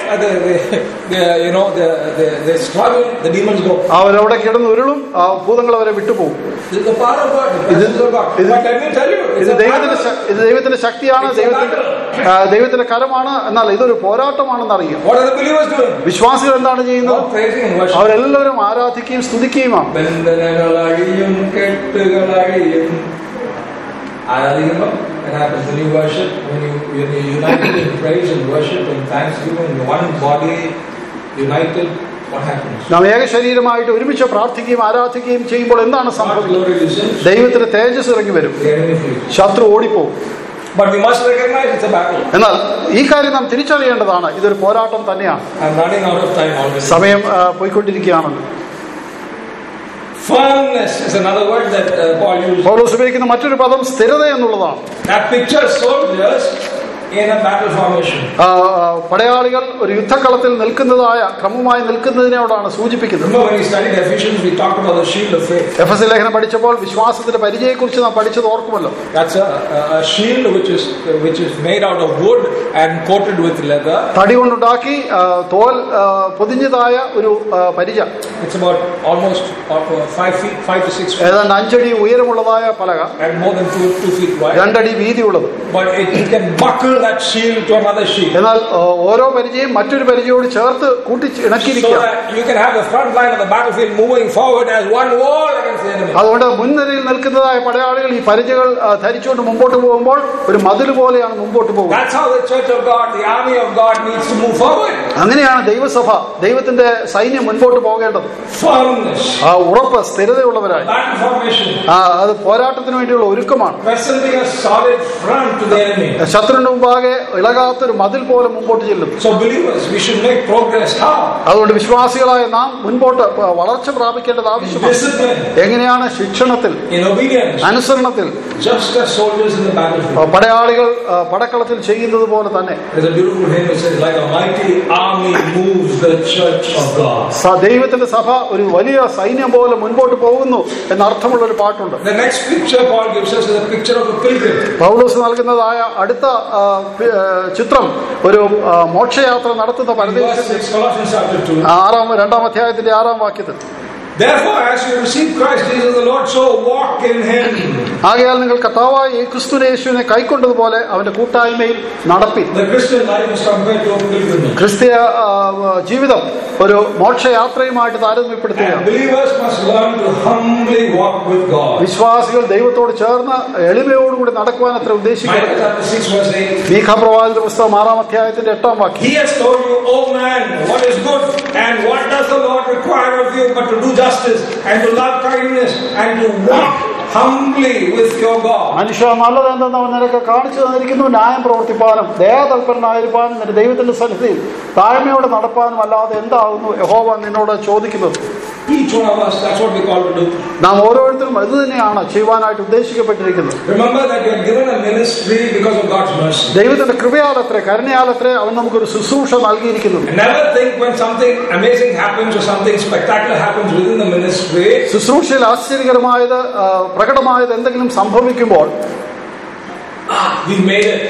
They struggle. The demons go. അവരവിടെ കിടന്ന് ഉരുളും. ഭൂതങ്ങൾ അവരെ വിട്ടുപോകും. This is the power of God. But let me tell you, ഇത് ദൈവത്തിന്റെ ശക്തിയാണ്, ദൈവത്തിന്റെ കരമാണ്. എന്നാൽ ഇതൊരു പോരാട്ടമാണെന്ന് അറിയാം. What are the believers doing? വിശ്വാസികൾ എന്താണ് ചെയ്യുന്നത്? Praising and worshiping. അവരെല്ലാവരും ആരാധിക്കുകയും സ്തുതിക്കുകയുമാണ്. That happens when you worship, when you're united in praise and worship and thanksgiving, one body united. What happens? നാം ഏക ശരീരമായിട്ട് ഒരുമിച്ച് പ്രാർത്ഥിക്കുകയും ആരാധിക്കുകയും ചെയ്യുമ്പോൾ എന്താണ് സംഭവിക്കുന്നത്? ദൈവത്തിന്റെ തേജസ് ഇറങ്ങി വരും. ശത്രു ഓടിപ്പോകും. But we must recognize it's a battle. എന്നാൽ ഈ കാര്യം നാം തിരിച്ചറിയേണ്ടതാണ്, ഇതൊരു പോരാട്ടം തന്നെയാണ്. I'm running out of time already. സമയം പോയിക്കൊണ്ടിരിക്കുകയാണല്ലോ. Firmness is another word that Paul used. പൗലോസ് ഉപയോഗിക്കുന്ന മറ്റൊരു പദം സ്ഥിരത എന്നുള്ളതാണ്. That pictures soldiers in a battle formation. പടയാളികൾ ഒരു യുദ്ധക്കളത്തിൽ നിൽക്കുന്നതായ ക്രമമായി നിൽക്കുന്നതിനോടാണ് സൂചിപ്പിക്കുന്നത്. Remember when we studied Ephesians, we talked about the shield of faith. എഫെസ്യ ലേഖനം പഠിച്ചപ്പോൾ വിശ്വാസത്തിന്റെ പരിചയത്തെക്കുറിച്ച് നാം പഠിച്ചത് ഓർക്കുമല്ലോ. That's a shield which is made out of wood and coated with leather. തടി കൊണ്ടുണ്ടാക്കി തോൽ പൊതിഞ്ഞതായ ഒരു പരിച. It's about almost 5 to 6 feet. ഏതാണ്ട് 5 അടി ഉയരമുള്ളതായ പലക. And more than 2 feet wide. 2 അടി വീതിയുള്ളത്. But it can buckle that shield to another shield. എന്നാൽ ഓരോ പരിചയം മറ്റൊരു പരിചയോട് ചേർത്ത് കൂട്ടി ഇണക്കിയിരിക്കുക. So that you can have the front line of the battlefield moving forward as one wall against the enemy. അതുകൊണ്ട് മുൻനിരയിൽ നിൽക്കുന്നതായ പടയാളികൾ ഈ പരിചകൾ ധരിച്ചുകൊണ്ട് മുമ്പോട്ട് പോകുമ്പോൾ ഒരു മതിൽ പോലെയാണ് മുമ്പോട്ട് പോകുന്നത്. That's how the church of God, the army of God needs to move forward. അങ്ങനെയാണ് ദൈവസഭ, ദൈവത്തിന്റെ സൈന്യം മുൻപോട്ട് പോകേണ്ടത്. Firmness. ഉറപ്പ്, സ്ഥിരതയുള്ളവരായി. Battle formation. അത് പോരാട്ടത്തിന് വേണ്ടിയുള്ള ഒരുക്കമാണ്. Presenting a solid front to the enemy. ശത്രുവിന്റെ മുമ്പാകെ ഇളകാത്തൊരു മതിൽ പോലെ മുമ്പോട്ട് ചെല്ലും. So believers, we should make progress. How? അതുകൊണ്ട് വിശ്വാസികളായ നാം മുൻപോട്ട് വളർച്ച പ്രാപിക്കേണ്ടത് ആവശ്യമാണ്. Discipline. എങ്ങനെയാണ്? ശിക്ഷണത്തിൽ, in obedience, അനുസരണത്തിൽ. just as soldiers in the battlefield. പടയാളികൾ പടക്കളത്തിൽ ചെയ്യുന്നത് പോലെ തന്നെ. There's a beautiful hymn that says, like a mighty army moves the church of God. ദൈവത്തിന്റെ സഭ ഒരു വലിയ സൈന്യം പോലെ മുൻപോട്ട് പോകുന്നു എന്നർത്ഥമുള്ള ഒരു പാട്ടുണ്ട്. The next picture Paul gives us is a picture of a pilgrim. പൗലോസ് നൽകുന്നതായ അടുത്ത ചിത്രം ഒരു മോക്ഷയാത്ര നടത്തുന്ന പരദേശിന്റെ 2-ാം അധ്യായത്തിന്റെ 6-ാം വാക്യത്തിൽ. Therefore, as you receive Christ Jesus the Lord, so walk in Him. ആകയാൽ നിങ്ങൾ കർത്താവായ ക്രിസ്തുയേശുവിനെ കൈക്കൊണ്ടതുപോലെ അവന്റെ കൂട്ടായ്മയിൽ നടപ്പി. The Christian life is compared to a pilgrimage. ക്രിസ്തീയ ജീവിതം ഒരു മോക്ഷയാത്രയുമായിട്ട് താരതമ്യപ്പെടുത്തുകയാണ്. Believers must learn to humbly walk with God. വിശ്വാസികൾ ദൈവത്തോട് ചേർന്ന് എളിമയോടുകൂടി നടക്കുവാൻ അത്ര ഉദ്ദേശിക്കുന്നത്. മീഖാ പ്രവാചകന്റെ പുസ്തകം 6-ാം അധ്യായത്തിന്റെ 8-ാം വാക്യം. He has told you, O man, what is good and what does the Lord require of you but to do justice and to love kindness and to walk humbly with your God. മനുഷ്യ നല്ലതെന്തെന്ന് അവൻ നിനക്ക് കാണിച്ചു തന്നിരിക്കുന്നു, ന്യായം പ്രവർത്തിപ്പാനും ദയാതൽപരനായിരിക്കാനും നിന്റെ ദൈവത്തിന്റെ സന്നിധിയിൽ താഴ്മയോടെ നടപ്പാനും അല്ലാതെ എന്താകുന്നു യഹോവ നിന്നോട് ചോദിക്കുന്നത്. Each one of us, that's what we call to do. നാം ഓരോരുത്തരും അത് തന്നെയാണ് ചെയ്യുവാനായിട്ട് ഉദ്ദേശിക്കപ്പെട്ടിരിക്കുന്നത്. Remember that you are given a ministry because of God's mercy. ദൈവത്തിന്റെ കൃപയാലത്രേ കരുണയാലത്രേ അവൻ നമുക്കൊരു ശുശ്രൂഷ നൽകിയിരിക്കുന്നത്. Never think when something amazing happens or something spectacular happens within the ministry. ശുശ്രൂഷയിൽ ആശ്ചര്യകരമായത് പ്രകടമായത് എന്തെങ്കിലും സംഭവിക്കുമ്പോൾ we made it.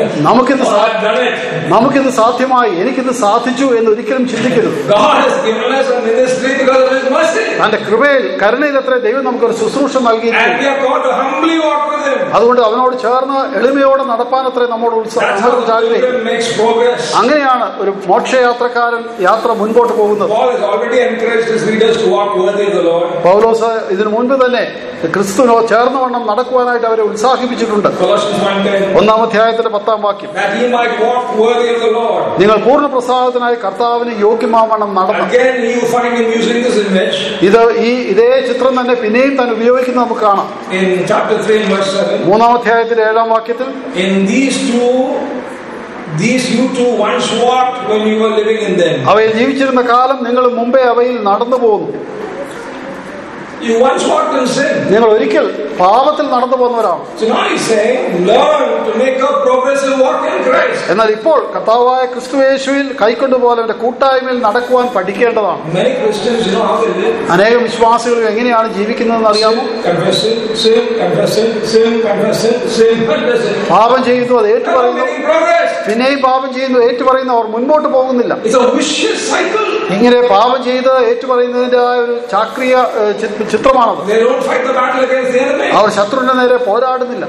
നമുക്കിത് സാധ്യമായി, എനിക്കിത് സാധിച്ചു എന്ന് ഒരിക്കലും ചിന്തിക്കരുത്. God has given us a ministry because of His mercy. തന്റെ കൃപയിൽ കരുണയിലത്രേ ദൈവം നമുക്കൊരു ശുശ്രൂഷ നൽകിയിരിക്കുന്നു. And we are called to humbly walk with Him. അതുകൊണ്ട് അവനോട് ചേർന്ന് എളിമയോടെ നടപ്പാനത്രേ നമ്മോട് അങ്ങനെയാണ് ഒരു മോക്ഷയാത്രക്കാരൻ യാത്ര മുൻപോട്ട് പോകുന്നത്. പൗലോസ് ഇതിനു മുൻപ് തന്നെ ക്രിസ്തുവിനോ ചേർന്നവണ്ണം നടക്കുവാനായിട്ട് അവരെ ഉത്സാഹിപ്പിച്ചിട്ടുണ്ട്. 1-ാം അധ്യായത്തിന്റെ 10-ാം വാക്യം, നിങ്ങൾ പൂർണ്ണ പ്രസാദത്തിനായി കർത്താവിന് യോഗ്യമാവണ്ണം നടന്നു. ഇതേ ചിത്രം തന്നെ പിന്നെയും താൻ ഉപയോഗിക്കുന്നത് നമുക്ക് കാണാം. 3-ാം അധ്യായത്തിന്റെ 7-ാം വാക്യത്തിൽ, അവയിൽ ജീവിച്ചിരുന്ന കാലം നിങ്ങൾ മുമ്പേ അവയിൽ നടന്നു പോകുന്നു. നിങ്ങൾ ഒരിക്കൽ പാപത്തിൽ നടന്നു പോകുന്നവരാണ്. എന്നാൽ ഇപ്പോൾ കർത്താവായ ക്രിസ്തുയേശുവിൽ കൈക്കൊണ്ടുപോലെ കൂട്ടായ്മയിൽ നടക്കുവാൻ പഠിക്കേണ്ടതാണ്. അനേകം വിശ്വാസികൾ എങ്ങനെയാണ് ജീവിക്കുന്നതെന്ന് അറിയാമോ? പാപം ചെയ്യുന്നു, അത് ഏറ്റുപറയുന്നു, പിന്നെയും പാപം ചെയ്യുന്നു, ഏറ്റുപറയുന്നു, അവർ മുൻപോട്ട് പോകുന്നില്ല. ഇങ്ങനെ പാപം ചെയ്ത് ഏറ്റുപറയുന്നതിൻ്റെതായ ഒരു ചാക്രിയ ചിത്രമാണത്. അവർ ശത്രുവിന്റെ നേരെ പോരാടുന്നില്ല.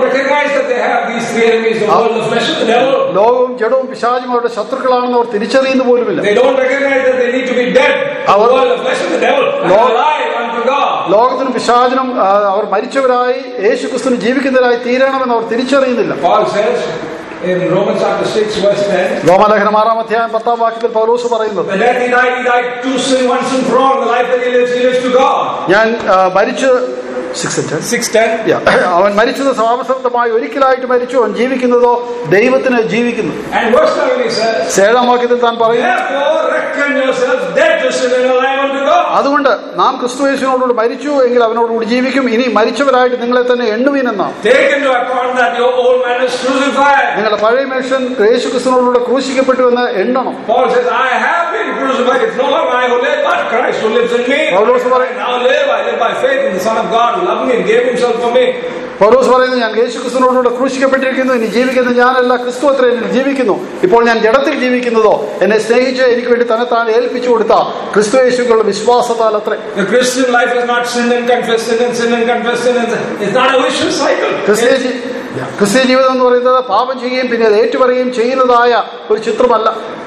ലോകവും ജഡവും പിശാചും അവരുടെ ശത്രുക്കളാണെന്ന് അവർ തിരിച്ചറിയുന്ന പോലുമില്ല. ലോകത്തിനും പിശാചിനും അവർ മരിച്ചവരായി യേശു ക്രിസ്തുവിന് ജീവിക്കുന്നവരായി തീരണമെന്ന് അവർ തിരിച്ചറിയുന്നില്ല. റോമാലേഖനം 6-ാം അധ്യായം 10-ാം വാക്യത്തിൽ പൗലോസ് പറയുന്നത്, ഞാൻ മരിച്ച് അവൻ മരിച്ചത് സ്വാവസർത്ഥമായി ഒരിക്കലായിട്ട് മരിച്ചു, അവൻ ജീവിക്കുന്നതോ ദൈവത്തിന് ജീവിക്കുന്നു. 7-ാം വാക്യത്തിൽ താൻ പറയുന്നു, അതുകൊണ്ട് നാം ക്രിസ്തുയേശുവിനോടുകൂടി മരിച്ചു എങ്കിൽ അവനോടുകൂടി ജീവിക്കും, ഇനി മരിച്ചവരായിട്ട് നിങ്ങളെ തന്നെ എണ്ണുവീനെന്നാണ്. നിങ്ങളുടെ പഴയ മനുഷ്യൻ യേശു ക്രിസ്തുവിനോടുകൂടെ ക്രൂശിക്കപ്പെട്ടു എന്ന് എണ്ണണം. പൗലോസ് പറയുന്നു, ഞാൻ യേശു ക്രിസ്തുവിനോടുകൂടെ ക്രൂശിക്കപ്പെട്ടിരിക്കുന്നു, ഇനി ജീവിക്കുന്നത് ഞാനല്ല, ക്രിസ്തു അത്ര എന്നിൽ ജീവിക്കുന്നു. ഇപ്പോൾ ഞാൻ ജഡത്തിൽ ജീവിക്കുന്നതോ എന്നെ സ്നേഹിച്ച് എനിക്ക് വേണ്ടി തന്നെ താൻ ഏൽപ്പിച്ചു കൊടുത്ത ക്രിസ്തു യേശുവിലുള്ള വിശ്വാസത്താൽ അത്രേ. ക്രിസ്തീയ ജീവിതം എന്ന് പറയുന്നത് പാപം ചെയ്യുകയും പിന്നെ അത് ഏറ്റുപറയുകയും ചെയ്യുന്നതായ ഒരു ചിത്രമല്ല.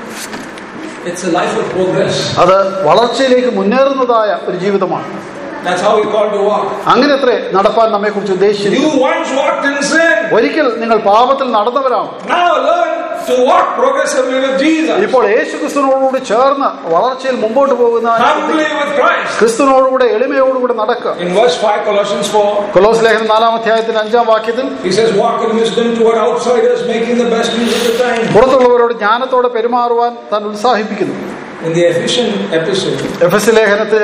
അത് വളർച്ചയിലേക്ക് മുന്നേറുന്നതായ ഒരു ജീവിതമാണ്. അങ്ങനെ അത്രേ നടപ്പാൻ നമ്മെ കുറിച്ച് ഉദ്ദേശിച്ചു. ഒരിക്കൽ നിങ്ങൾ പാപത്തിൽ നടന്നവരാണ്. ഇപ്പോൾ യേശു ക്രിസ്തുവിനോടുകൂടി ചേർന്ന് വളർച്ചയിൽ മുമ്പോട്ട് പോകുന്ന ക്രിസ്തുവിനോടുകൂടെ എളിമയോടുകൂടെ നടക്കുക. കൊലോസ് ലേഖനം 4-ാം അധ്യായത്തിന്റെ 5-ാം വാക്യത്തിൽ, പുറത്തുള്ളവരോട് ജ്ഞാനത്തോടെ പെരുമാറുവാൻ താൻ ഉത്സാഹിപ്പിക്കുന്നു. In the എഫെസ് ലേഖനത്തിൽ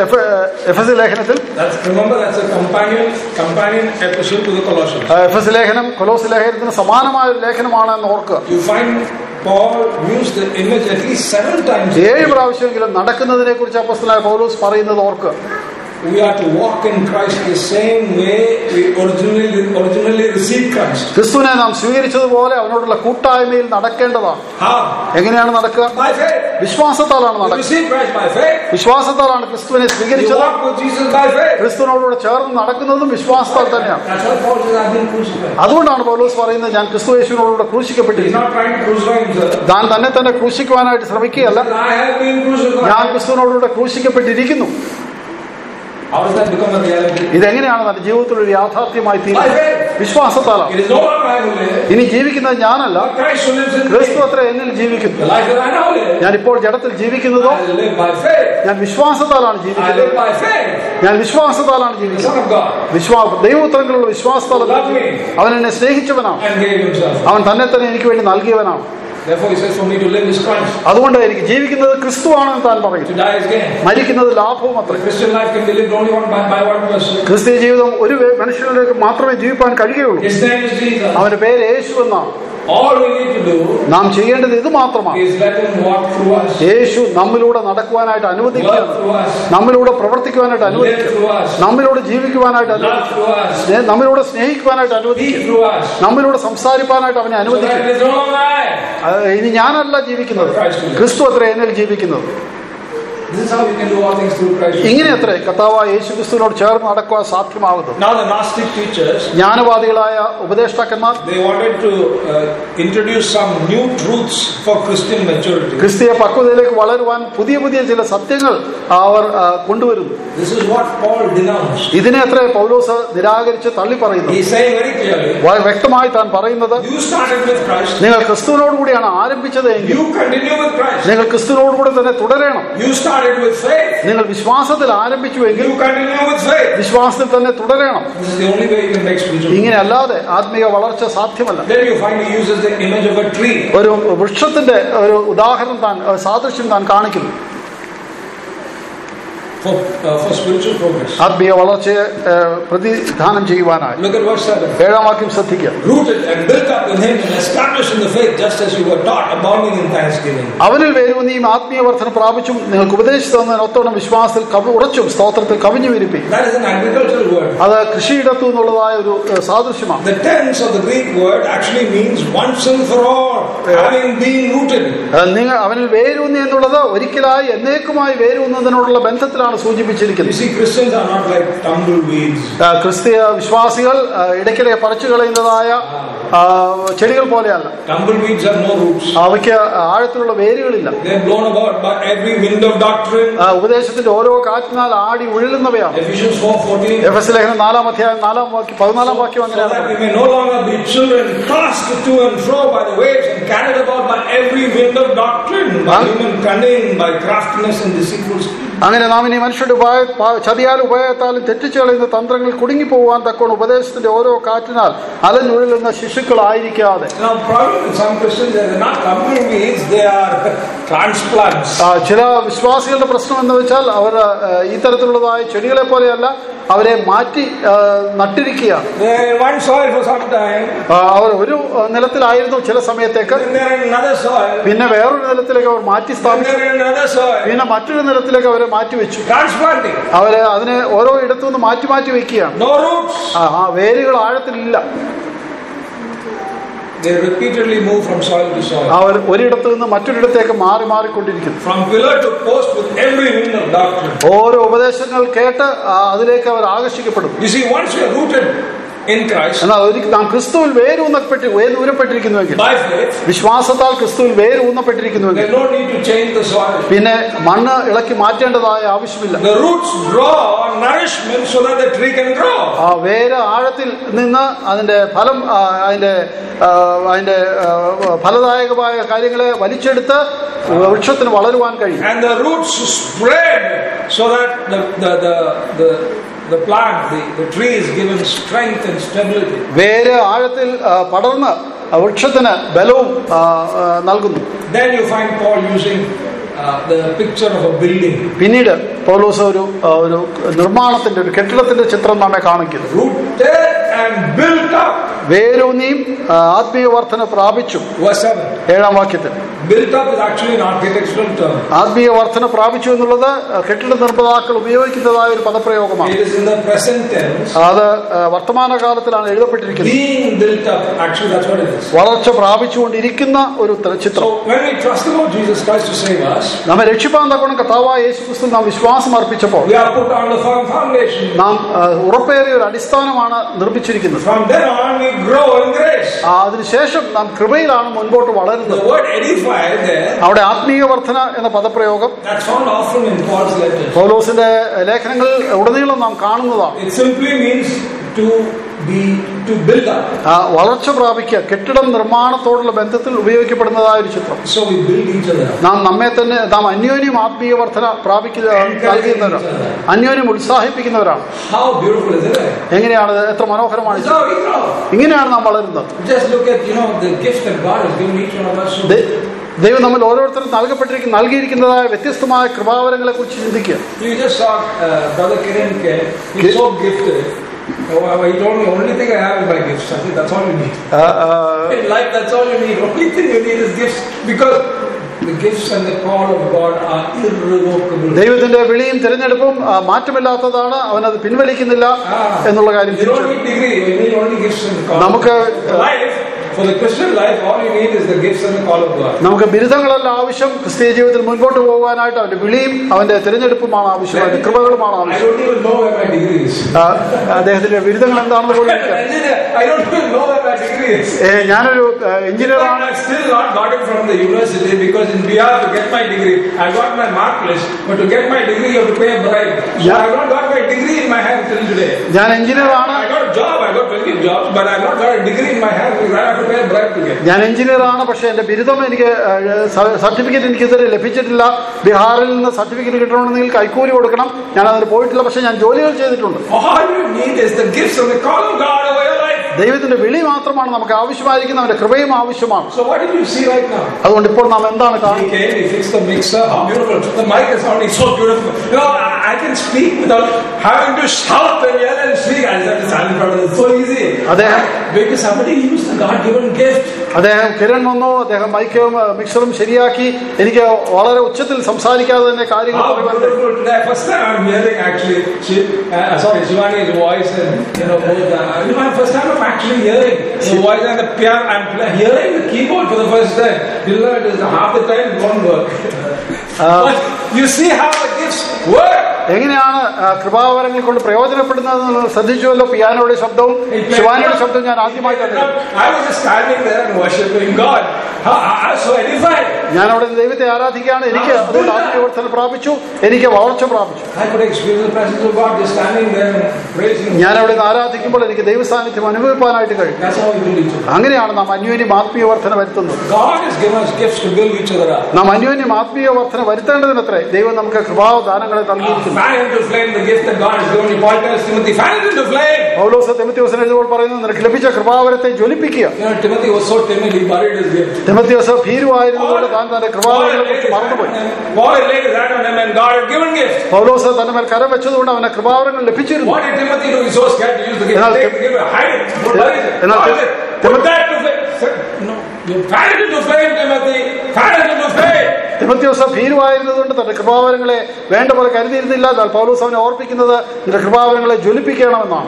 എഫെസ് ലേഖനം കൊലോസ് ലേഖനത്തിന് സമാനമായ ഒരു ലേഖനമാണ് എന്ന് ഓർക്കുക. Paul used the image at least 7 times. 7 പ്രാവശ്യമെങ്കിലും നടക്കുന്നതിനെ കുറിച്ച് അപ്പോസ്തലനായ പൗലോസ് പറയുന്നത് ഓർക്കുക. We are to walk in Christ the same way we originally received Christ. ക്രിസ്തുവിനെ നാം സ്വീകരിച്ചതുപോലെ അവനോടുള്ള കൂട്ടായ്മയിൽ നടക്കേണ്ടതാണ്. എങ്ങനെയാണ് നടക്കുക? By faith. വിശ്വാസത്താലാണ് നടക്കുക. Receive Christ by faith. വിശ്വാസത്താലാണ് ക്രിസ്തുവിനെ സ്വീകരിച്ചത്. Walk with Jesus by faith. ക്രിസ്തുവിനോടുകൂടെ ചേർന്ന് നടക്കുന്നതും വിശ്വാസത്താൽ തന്നെയാണ്. That's why Paul says I've been crucified. അതുകൊണ്ടാണ് പൗലോസ് പറയുന്നത്, ഞാൻ ക്രിസ്തു യേശുവിനോടുകൂടെ ക്രൂശിക്കപ്പെട്ടിരിക്കുന്നു. He's not trying to crucify himself. താൻ തന്നെ ക്രൂശിക്കുവാനായിട്ട് ശ്രമിക്കുകയല്ല. I have been crucified. ഞാൻ ക്രിസ്തുവിനോടുകൂടെ ക്രൂശിക്കപ്പെട്ടിരിക്കുന്നു. How does that become a reality? ഇതെങ്ങനെയാണ് തന്റെ ജീവിതത്തിൽ ഒരു യാഥാർത്ഥ്യമായി തീരുന്നത്? വിശ്വാസത്താലാണ്. ഇനി ജീവിക്കുന്നത് ഞാനല്ല, ക്രിസ്തു അത്ര എന്നിൽ ജീവിക്കുന്നു. ഞാനിപ്പോൾ ജഡത്തിൽ ജീവിക്കുന്നതോ ഞാൻ വിശ്വാസത്താലാണ് ജീവിക്കുന്നത്. ഞാൻ വിശ്വാസത്താലാണ് ജീവിക്കുന്നത്. ദൈവോത്തരങ്ങളുള്ള വിശ്വാസത്താൽ അവൻ എന്നെ സ്നേഹിച്ചവനാണ്. അവൻ തന്നെ എനിക്ക് വേണ്ടി നൽകിയവനാണ്. Therefore he says, for me to live is Christ. അതുകൊണ്ട് എനിക്ക് ജീവിക്കുന്നത് ക്രിസ്തുവാണെന്ന് താൻ പറയും. To die is gain. മരിക്കുന്നത് ലാഭവും അത്ര. The Christian life can be lived only by one person. ക്രിസ്തീയ ജീവിതം ഒരു മനുഷ്യനിലേക്ക് മാത്രമേ ജീവിക്കാൻ കഴിയുകയുള്ളൂ. His name is Jesus. അവന്റെ പേര് യേശു എന്നാണ്. All we need to do നാം ചെയ്യേണ്ടത് ഇത് മാത്രമാണ്. is let him walk through us. യേശു നമ്മിലൂടെ നടക്കുവാനായിട്ട് അനുവദിക്കുക, Work through us. നമ്മിലൂടെ പ്രവർത്തിക്കുവാനായിട്ട് Live അനുവദിക്കുക, through us. നമ്മിലൂടെ ജീവിക്കുവാനായിട്ട് Love അനുവദിക്കുക, through us. നമ്മിലൂടെ സ്നേഹിക്കുവാനായിട്ട് Be അനുവദിക്കുക, through us. നമ്മിലൂടെ സംസാരിക്കാനായിട്ട് അവനെ So that അനുവദിക്കുക. it is no longer I. ഇനി ഞാനല്ല ജീവിക്കുന്നത്, ക്രിസ്തു അത്ര എന്നിൽ ജീവിക്കുന്നത്. This is how we can do all things through Christ. ഇങ്ങനെ അത്രേ കർത്താവായ യേശു ക്രിസ്തുവിനോട് ചേർന്ന് നടക്കുവാൻ സാധ്യമാകുന്നത്. Now the Gnostic teachers, ജ്ഞാനവാദികളായ ഉപദേഷ്ടാക്കന്മാർ they wanted to introduce some new truths for Christian maturity. ക്രിസ്തീയ പക്വതയിലേക്ക് വളരുവാൻ പുതിയ പുതിയ ചില സത്യങ്ങൾ അവർ കൊണ്ടുവരുന്നു. This is what Paul denounced. ഇതിനെ അത്രേ പൗലോസ് നിരാകരിച്ച് തള്ളി പറയുന്നു. He is saying very clearly, വളരെ വ്യക്തമായി താൻ പറയുന്നത്, you started with Christ. നിങ്ങൾ ക്രിസ്തുവിനോടുകൂടിയാണ് ആരംഭിച്ചത് എങ്കിൽ You continue with Christ. നിങ്ങൾ ക്രിസ്തുവിനോടുകൂടി തന്നെ തുടരണം. You started with faith. നിങ്ങൾ വിശ്വാസത്തിൽ ആരംഭിച്ചുവെങ്കിൽ You continue with faith. വിശ്വാസത്തിൽ തന്നെ തുടരണം. This is the only way you can make spiritual. ഇങ്ങനെ അല്ലാതെ ആത്മീയ വളർച്ച സാധ്യമല്ല. Then you find he uses the image of a tree. ഒരു വൃക്ഷത്തിന്റെ ഒരു ഉദാഹരണം താൻ സാദൃശ്യം താൻ കാണിക്കുന്നു For spiritual progress. ആത്മീയ വളർച്ചയെ പ്രതിദാനം ചെയ്യുവാനായി. Look at verse 7. 7 വാക്യം ശ്രദ്ധിക്കുക. Rooted and built up in him and established in the faith, just as you were taught, abounding in thanksgiving. അവനിൽ വേരൂന്നിയും ആത്മീയ വർധന പ്രാപിച്ചും നിങ്ങൾക്ക് ഉപദേശിച്ചു തന്നതിനൊത്തോളം വിശ്വാസത്തിൽ ഉറച്ചും സ്തോത്രത്തിൽ കവിഞ്ഞു വിരിപ്പി. That is an agricultural word. അത് കൃഷിയിടത്തു നിന്നുള്ളതായ ഒരു സാദൃശ്യമാണ്. The tense of the Greek word actually means once and for all, having been rooted. നിങ്ങൾ അവനിൽ വേരൂന്നി എന്നുള്ളത് ഒരിക്കലായി എന്നേക്കുമായി വേരൂന്നതിനോടുള്ള ബന്ധത്തിലാണ് സൂചിപ്പിച്ചിരിക്കുന്നത്. You see, Christians are not like tumbleweeds. ക്രിസ്തീയ വിശ്വാസികൾ ഇടയ്ക്കിടെ പറിച്ചു കളയുന്നതായ ചെടികൾ പോലെയല്ല. Tumbleweeds have no roots. അവയ്ക്ക് ആഴത്തിലുള്ള വേരുകളില്ല. They are blown about by every wind of doctrine. ഉപദേശത്തിന്റെ ഓരോ കാറ്റിനാൽ ആടി ഉഴലുന്നവയാണ്. Ephesians 4:14. എഫെസ്യ ലേഖനം 4 അധ്യായം 14 വാക്യം So that അങ്ങനെയാണ്. we may no longer be children tossed to and fro by the waves and carried about by every wind of doctrine, by human cunning, by craftiness and deceitful schemes. അങ്ങനെ നാം ഇനി മനുഷ്യരുടെ ചതിയാലും ഉപായത്താലും തെറ്റിച്ചു കളയുന്ന തന്ത്രങ്ങൾ കുടുങ്ങിപ്പോവാൻ തക്കോണം ഉപദേശത്തിന്റെ ഓരോ കാറ്റിനാൽ അലഞ്ഞുഴലുന്ന ശിശുക്കളായിരിക്കാതെ. Now, problem with some Christians, they are not tumbleweeds, they are transplants. ചില വിശ്വാസികളുടെ പ്രശ്നം എന്ന് വെച്ചാൽ അവർ ഈ തരത്തിലുള്ളതായ ചെടികളെ പോലെയല്ല, അവരെ മാറ്റി നട്ടിരിക്കുകയാണ്. They are in one soil for some time. അവർ ഒരു നിലത്തിലായിരുന്നു ചില സമയത്തേക്ക്, Then they are in another soil. പിന്നെ വേറൊരു നിലത്തിലേക്ക് അവർ മാറ്റി Then സ്ഥാപിച്ചു, they are in another soil. പിന്നെ മറ്റൊരു നിലത്തിലേക്ക് അവരെ മാറ്റിവെച്ചു. Transplanting. അവരെ അതിനെ ഓരോ ഇടത്തുനിന്ന് മാറ്റി മാറ്റി വെക്കുകയാണ്. No roots. വേരുകൾ ആഴത്തിലില്ല. They repeatedly move from soil to soil. അവർ ഒരിടത്തു നിന്ന് മറ്റൊരിടത്തേക്ക് മാറി മാറിക്കൊണ്ടിരിക്കുന്നു. From pillar to post with every wind of doctrine. ഓരോ ഉപദേശങ്ങൾ കേട്ട് അതിലേക്ക് അവർ ആകർഷിക്കപ്പെടും. You see, once you are rooted in Christ, എന്നാൽ നാം ക്രിസ്തുവിൽ വേരൂന്നപ്പെട്ടിരിക്കുന്നുവെങ്കിൽ, by faith, വിശ്വാസത്താൽ ക്രിസ്തുവിൽ വേരൂന്നപ്പെട്ടിരിക്കുന്നുവെങ്കിൽ, there's no need to change the soil. പിന്നെ മണ്ണ് ഇളക്കി മാറ്റേണ്ടതായ ആവശ്യമില്ല. The roots draw nourishment so that the tree can grow. വേര് ആഴത്തിൽ നിന്ന് അതിന്റെ ഫലം അതിന്റെ ഫലദായകമായ കാര്യങ്ങളെ വലിച്ചെടുത്ത് വൃക്ഷത്തിന് വളരുവാൻ കഴിയും. And the roots spread so that the plant, the tree is given strength and stability. വേര് ആഴത്തിൽ പടർന്ന് വൃക്ഷത്തിന് ബലവും നൽകുന്നു. Then you find Paul using the picture of a building. പിന്നീട് പൗലോസ് ഒരു നിർമ്മാണത്തിന്റെ ഒരു കെട്ടിടത്തിന്റെ ചിത്രം നമ്മെ കാണിക്കുന്നു. Rooted and built up. വേരൂന്നിയും ആത്മീയ വർധന പ്രാപിച്ചു. Verse 7. 7 വാക്യത്തിൽ Built up is actually an architectural term. ആത്മീയ വർധന പ്രാപിച്ചു എന്നുള്ളത് കെട്ടിട നിർമ്മാതാക്കൾ ഉപയോഗിക്കുന്നതായ ഒരു പദപ്രയോഗമാണ്. It is in the present tense. അത് വർത്തമാനകാലത്തിലാണ് എഴുതപ്പെട്ടിരിക്കുന്നത്. Being built up, actually that's what it is. വളർച്ച പ്രാപിച്ചുകൊണ്ടിരിക്കുന്ന ഒരു ചിത്രം. So when we trust the Lord Jesus Christ to save us, നമ്മെ രക്ഷിപ്പാൻ തക്കോണം കർത്താവായ യേശുക്രിസ്തുവിൽ നാം വിശ്വാസം അർപ്പിച്ചപ്പോൾ we are put on the firm foundation. നാം ഉറപ്പേറിയ ഒരു അടിസ്ഥാനമാണ് നിർമ്മിച്ചിരിക്കുന്നത്. From then on we grow in grace. അതിനുശേഷം നാം കൃപയിലാണ് മുൻപോട്ട് വളരുന്നത്. The word edify there, അവിടെ ആത്മീയ വർധന എന്ന പദപ്രയോഗം that's found often in Paul's letters. പൗലോസിന്റെ ലേഖനങ്ങളിൽ ഉടനീളം നാം കാണുന്നതാണ്. It simply means to build up. വളർച്ച പ്രാപിക്കുക, കെട്ടിടം നിർമ്മാണത്തോടുള്ള ബന്ധത്തിൽ ഉപയോഗിക്കപ്പെടുന്നതായ ഒരു ചിത്രം. So we build each other. നാം അന്യോന്യം ആത്മീയ വർധന നൽകുന്നവരാണ്, അന്യോന്യം ഉത്സാഹിപ്പിക്കുന്നവരാണ്. How beautiful is it? എങ്ങനെയാണ്, എത്ര മനോഹരമാണ്. ഇങ്ങനെയാണ് നാം വളരുന്നത്. Just look at the gift that God has given each one of us. ദൈവം നമ്മൾ ഓരോരുത്തരും നൽകിയിരിക്കുന്നതായ വ്യത്യസ്തമായ കൃപാവരങ്ങളെ കുറിച്ച് ചിന്തിക്കുക. You just saw Brother Kiran. He's so gifted. He told me, only thing I have is my gifts. I think that's all you need. In life, that's all you need. Only thing you need is gifts, because the gifts and the call of God are irrevocable. ദൈവത്തിന്റെ വിളിയും തിരഞ്ഞെടുപ്പും മാറ്റമില്ലാത്തതാണ്, അവനത് പിൻവലിക്കുന്നില്ല എന്നുള്ള കാര്യം. You don't need degree, you need only gifts and call. നമുക്ക് For the Christian life, all you need is the gifts and the call of God. നമുക്ക് ബിരുദങ്ങളല്ല ആവശ്യം. ക്രിസ്തീയ ജീവിതത്തിൽ മുൻപോട്ട് പോകാനായിട്ട് അവന്റെ വിളിയും അവന്റെ തിരഞ്ഞെടുപ്പുമാണ് ആവശ്യമായിട്ട്, കൃപകളുമാണ് ആവശ്യം. I don't even know where my degree is. അദ്ദേഹത്തിന്റെ ബിരുദങ്ങൾ എന്താണെന്ന് പോലും I don't even know where my degree is. ഞാനൊരു എഞ്ചിനീയറാണ്. I still not got it from the university, because in Bihar to get my degree, I got my mark list, but to get my degree you have to pay a bribe. So I have not got my degree in my hand till today. ഞാൻ എഞ്ചിനീയറാണ്. I got a job, I got 20 jobs, but I have not got a degree in my hand, because I have to pay a bribe to get. ഞാൻ എഞ്ചിനീയറാണ്, പക്ഷെ എന്റെ ബിരുദം certificate എനിക്ക് ഇതുവരെ ലഭിച്ചിട്ടില്ല. ബീഹാറിൽ നിന്ന് സർട്ടിഫിക്കറ്റ് കിട്ടണമെങ്കിൽ കൈക്കൂലി കൊടുക്കണം. ഞാൻ അതിന് പോയിട്ടില്ല, പക്ഷെ ഞാൻ ജോലികൾ ചെയ്തിട്ടുണ്ട്. All you need is the gifts and the call of God over your life. ദൈവത്തിന്റെ വിളി മാത്രമാണ് നമുക്ക് ആവശ്യമായിരിക്കുന്നത്, അവന്റെ കൃപയും ആവശ്യമാണ്. So what did you see right now? അതുകൊണ്ട് ഇപ്പോൾ നാം എന്താണ് കാണുന്നത്? He fixed the mixer. How beautiful! The mic is sounding so beautiful. I can speak without having to shout and yell and speak. I just have to stand in front of it. It's so easy. Because somebody used the God-given gift. അദ്ദേഹം കിരൺ വന്നു, അദ്ദേഹം മൈക്കും മിക്സറും ശരിയാക്കി എനിക്ക് വളരെ ഉച്ചത്തിൽ സംസാരിക്കാതെ തന്നെ കാര്യങ്ങൾ പറയുവാൻ. First time I'm hearing actually, Shivani's voice and both. First time I'm actually hearing the voice and the piano. I'm hearing the keyboard for the first time. It is half the time it won't work. But you see how the gifts work. എങ്ങനെയാണ് കൃപാവരങ്ങൾ കൊണ്ട് പ്രയോജനപ്പെടുന്നത് ശ്രദ്ധിച്ചുവല്ലോ. പിയാനോയുടെ ശബ്ദവും ശിവാനിയുടെ ശബ്ദവും ഞാൻ ആദ്യമായി കണ്ടു. ഞാൻ അവിടെ ദൈവത്തെ ആരാധിക്കുകയാണ്. എനിക്ക് അതുകൊണ്ട് ആത്മീയവർദ്ധന പ്രാപിച്ചു, എനിക്ക് വളർച്ച പ്രാപിച്ചു. ഞാൻ അവിടെ ആരാധിക്കുമ്പോൾ എനിക്ക് ദൈവ സാന്നിധ്യം അനുഭവിക്കാനായിട്ട് കഴിയും. അങ്ങനെയാണ് നാം അന്യോന്യം ആത്മീയവർദ്ധന വരുത്തുന്നത്. നാം അന്യോന്യം ആത്മീയവർദ്ധന വരുത്തേണ്ടതിനത്രേ ദൈവം നമുക്ക് കൃപാദാനങ്ങളെ നൽകിയിരിക്കുന്നു. പൗലോസ് തിമോഥെയോസിനെ എഴുതുമ്പോൾ പറയുന്നത്, നിനക്ക് ലഭിച്ച കൃപാവരത്തെ ജ്വലിപ്പിക്കുക. തിമോഥെയോസ് ഭീരുവായിരുന്നതുകൊണ്ട് താൻ തന്റെ കൃപാവരങ്ങളെ കുറിച്ച് മറന്നുപോയി. പൗലോസ് തന്റെ മേൽ കരം വെച്ചതുകൊണ്ട് അവന്റെ കൃപാവരങ്ങൾ ലഭിച്ചിരുന്നു. തിമോഥെയോസ് ഭീരുവായിരുന്നതുകൊണ്ട് തന്റെ കൃപാവരങ്ങളെ വേണ്ട പോലെ കരുതിയിരുന്നില്ല. എന്നാൽ പൗലോസ് അവനെ ഓർപ്പിക്കുന്നത് നിന്റെ കൃപാവരങ്ങളെ ജ്വലിപ്പിക്കണമെന്നാണ്.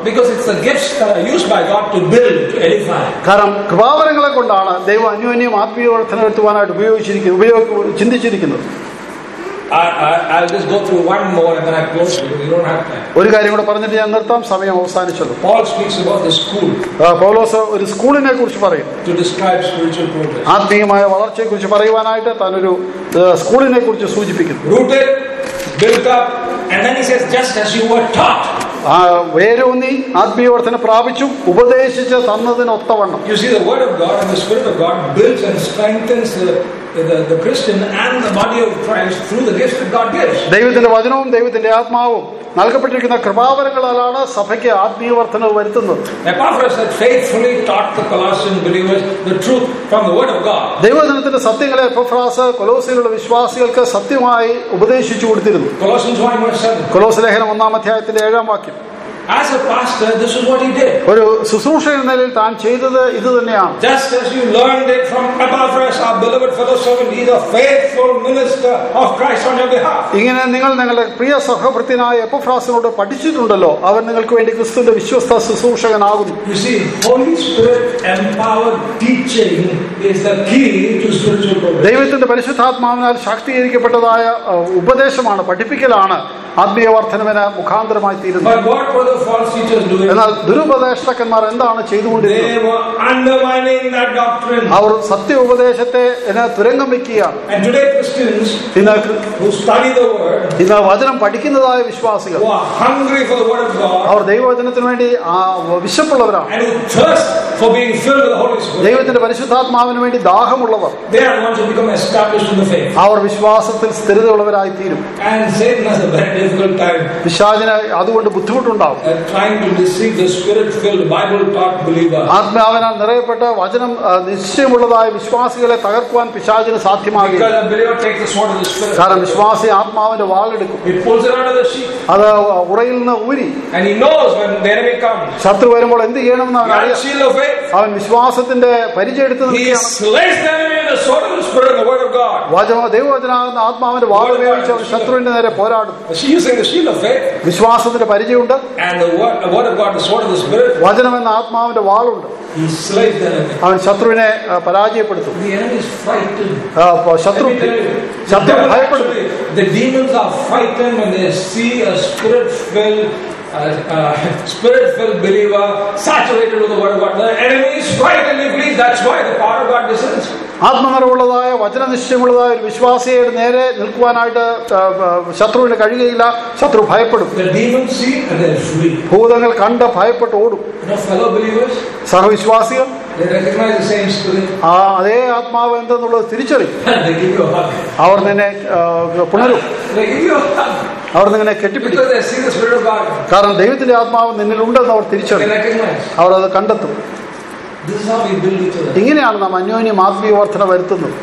കാരണം കൃപാവരങ്ങളെ കൊണ്ടാണ് ദൈവം അന്യോന്യം ആത്മീയവർദ്ധന വരുത്തുവാനായിട്ട് ചിന്തിച്ചിരിക്കുന്നത്. I'll just go through one more and then I close it. You don't have time. ഒരു കാര്യം കൂടെ പറഞ്ഞിട്ട് ഞാൻ നിർത്താം, സമയം അവസാനിച്ചല്ലോ. Paul speaks about the school. പൗലോസ് ഒരു സ്കൂളിനെ കുറിച്ച് പറയും. To describe spiritual progress. ആത്മീയമായ വളർച്ചയെ കുറിച്ച് പറയുവാനായിട്ട് താൻ ഒരു സ്കൂളിനെ കുറിച്ച് സൂചിപ്പിക്കുന്നു. Rooted, built up, and then he says, just as you were taught. വേരൂന്നി ആത്മീയവർദ്ധന പ്രാപിച്ചു ഉപദേശിച്ച് തന്നതിനൊത്തവണ്ണം. You see, the word of God and the spirit of God builds and strengthens the Christian and the body of Christ through the gifts that God gives. ദൈവത്തിന്റെ വചനവും ദൈവത്തിന്റെ ആത്മാവും നൽകപ്പെട്ടിരിക്കുന്ന കൃപാവരങ്ങളാലാണ് സഭയ്ക്ക് ആത്മീയവർദ്ധന വരുത്തുന്നത്. Epaphras had faithfully taught the Colossian believers the truth from the word of God. ദൈവവചനത്തിന്റെ സത്യങ്ങളെ Epaphras കൊലോസിലുള്ള വിശ്വാസികൾക്ക് സത്യമായി ഉപദേശിച്ചു കൊടുത്തിരുന്നു. Colossians 1:7. കൊലോസ് ലേഖനം 1-ാം അധ്യായത്തിന്റെ 7-ാം വാക്യം. As a pastor, this is what he did. ഒരു ശുശ്രൂഷകൻ എന്ന നിലയിൽ താൻ ചെയ്തത് ഇത് തന്നെയാണ്. Just as you learned it from Epaphras, our beloved fellow servant, he is a faithful minister of Christ on your behalf. ഇങ്ങനെ നിങ്ങൾ നിങ്ങളുടെ പ്രിയ സഹഭൃത്യനായ എപ്പഫ്രാസിനോട് പഠിച്ചിട്ടുണ്ടല്ലോ, അവൻ നിങ്ങൾക്ക് വേണ്ടി ക്രിസ്തുവിന്റെ വിശ്വസ്ത ശുശ്രൂഷകനാകുന്നു. You see, Holy Spirit empowered teaching is the key to spiritual progress. ദൈവത്തിന്റെ പരിശുദ്ധാത്മാവിനാൽ ശാക്തീകരിക്കപ്പെട്ടതായ ഉപദേശമാണ്, പഠിപ്പിക്കലാണ് ആത്മീയ വർധനവിന് മുഖാന്തരമായി തീരുന്നു. But what were the false teachers doing? എന്നാൽ ദുരുപദേഷ്ടകന്മാർ എന്താണ് ചെയ്തുകൊണ്ടിരുന്നത്? They were undermining that doctrine. അവർ സത്യ ഉപദേശത്തെ തുരങ്കം വെക്കുകയാണ്. And today Christians who study the word, ഇന്ന് വചനം പഠിക്കുന്നതായ വിശ്വാസികൾ, who are hungry for the word of God, അവർ ദൈവവചനത്തിന് വേണ്ടി വിശപ്പുള്ളവരാണ്. and who thirst for being filled with the Holy Spirit, ദൈവത്തിന്റെ പരിശുദ്ധാത്മാവിന് വേണ്ടി ദാഹമുള്ളവർ, they are the ones who become established in the faith. അവർ വിശ്വാസത്തിൽ സ്ഥിരതയുള്ളവരായി തീരും. And Satan has a very difficult time പിശാചിന് അതുകൊണ്ട് ബുദ്ധിമുട്ടുണ്ടാവും. trying to deceive the Spirit-filled, Bible-taught believer. ആത്മാവിനാൽ നിറയപ്പെട്ട വചനം നിശ്ചയമുള്ളതായ വിശ്വാസികളെ തകർക്കുവാൻ പിശാചിന് സാധ്യമാകില്ല. Because the believer takes the sword of the Spirit. കാരണം വിശ്വാസി ആത്മാവിന്റെ വാളെടുക്കും. He pulls it out of the sheath. അത് ഉറയിൽ നിന്ന് ഊരി. And he knows when the enemy comes. ശത്രു വരുമ്പോൾ എന്ത് ചെയ്യണമെന്ന് അവൻ അറിയാം. Shield of faith. അവൻ വിശ്വാസത്തിന്റെ പരിചയം എടുത്ത് He slays the enemy with the sword of the Spirit and the word of God. ദൈവവചനാകുന്ന ആത്മാവിന്റെ വാൾ ഉപയോഗിച്ച് അവൻ ശത്രുവിന്റെ നേരെ പോരാടും. Using the shield of faith. വിശ്വാസത്തിന്റെ പരിചയമുണ്ട്. And the word of God, the sword of the Spirit. വചനം എന്ന ആത്മാവിന്റെ വാളുണ്ട്. He slays the enemy. അവൻ ശത്രുവിനെ പരാജയപ്പെടുത്തും. The enemy is frightened. ശത്രു ഭയപ്പെടും. The demons are frightened when they see a spirit-filled believer saturated with the word of God. The enemy is frightened. That's why the power of God descends. ആത്മനിറവുള്ളതായ വചനനിശ്ചയമുള്ളതായ ഒരു വിശ്വാസിയുടെ നേരെ നിൽക്കുവാനായിട്ട് ശത്രുവിന് കഴിയുകയില്ല. ശത്രു ഭയപ്പെടും. ഭൂതങ്ങൾ കണ്ട് ഭയപ്പെട്ട് ഓടും. സഹവിശ്വാസികൾ അതേ ആത്മാവ് എന്തെന്നുള്ളത് തിരിച്ചറിയും. അവർ നിന്നെ പുണരും. അവർ നിന്നെ കെട്ടിപ്പിടിക്കും. കാരണം ദൈവത്തിന്റെ ആത്മാവ് നിന്നിലുണ്ടെന്ന് അവർ തിരിച്ചറിയും. അവർ അത് കണ്ടെത്തും. ഇങ്ങനെയാണ് നാം അന്യോന്യം ആത്മീയ വർധന വരുത്തുന്നത്.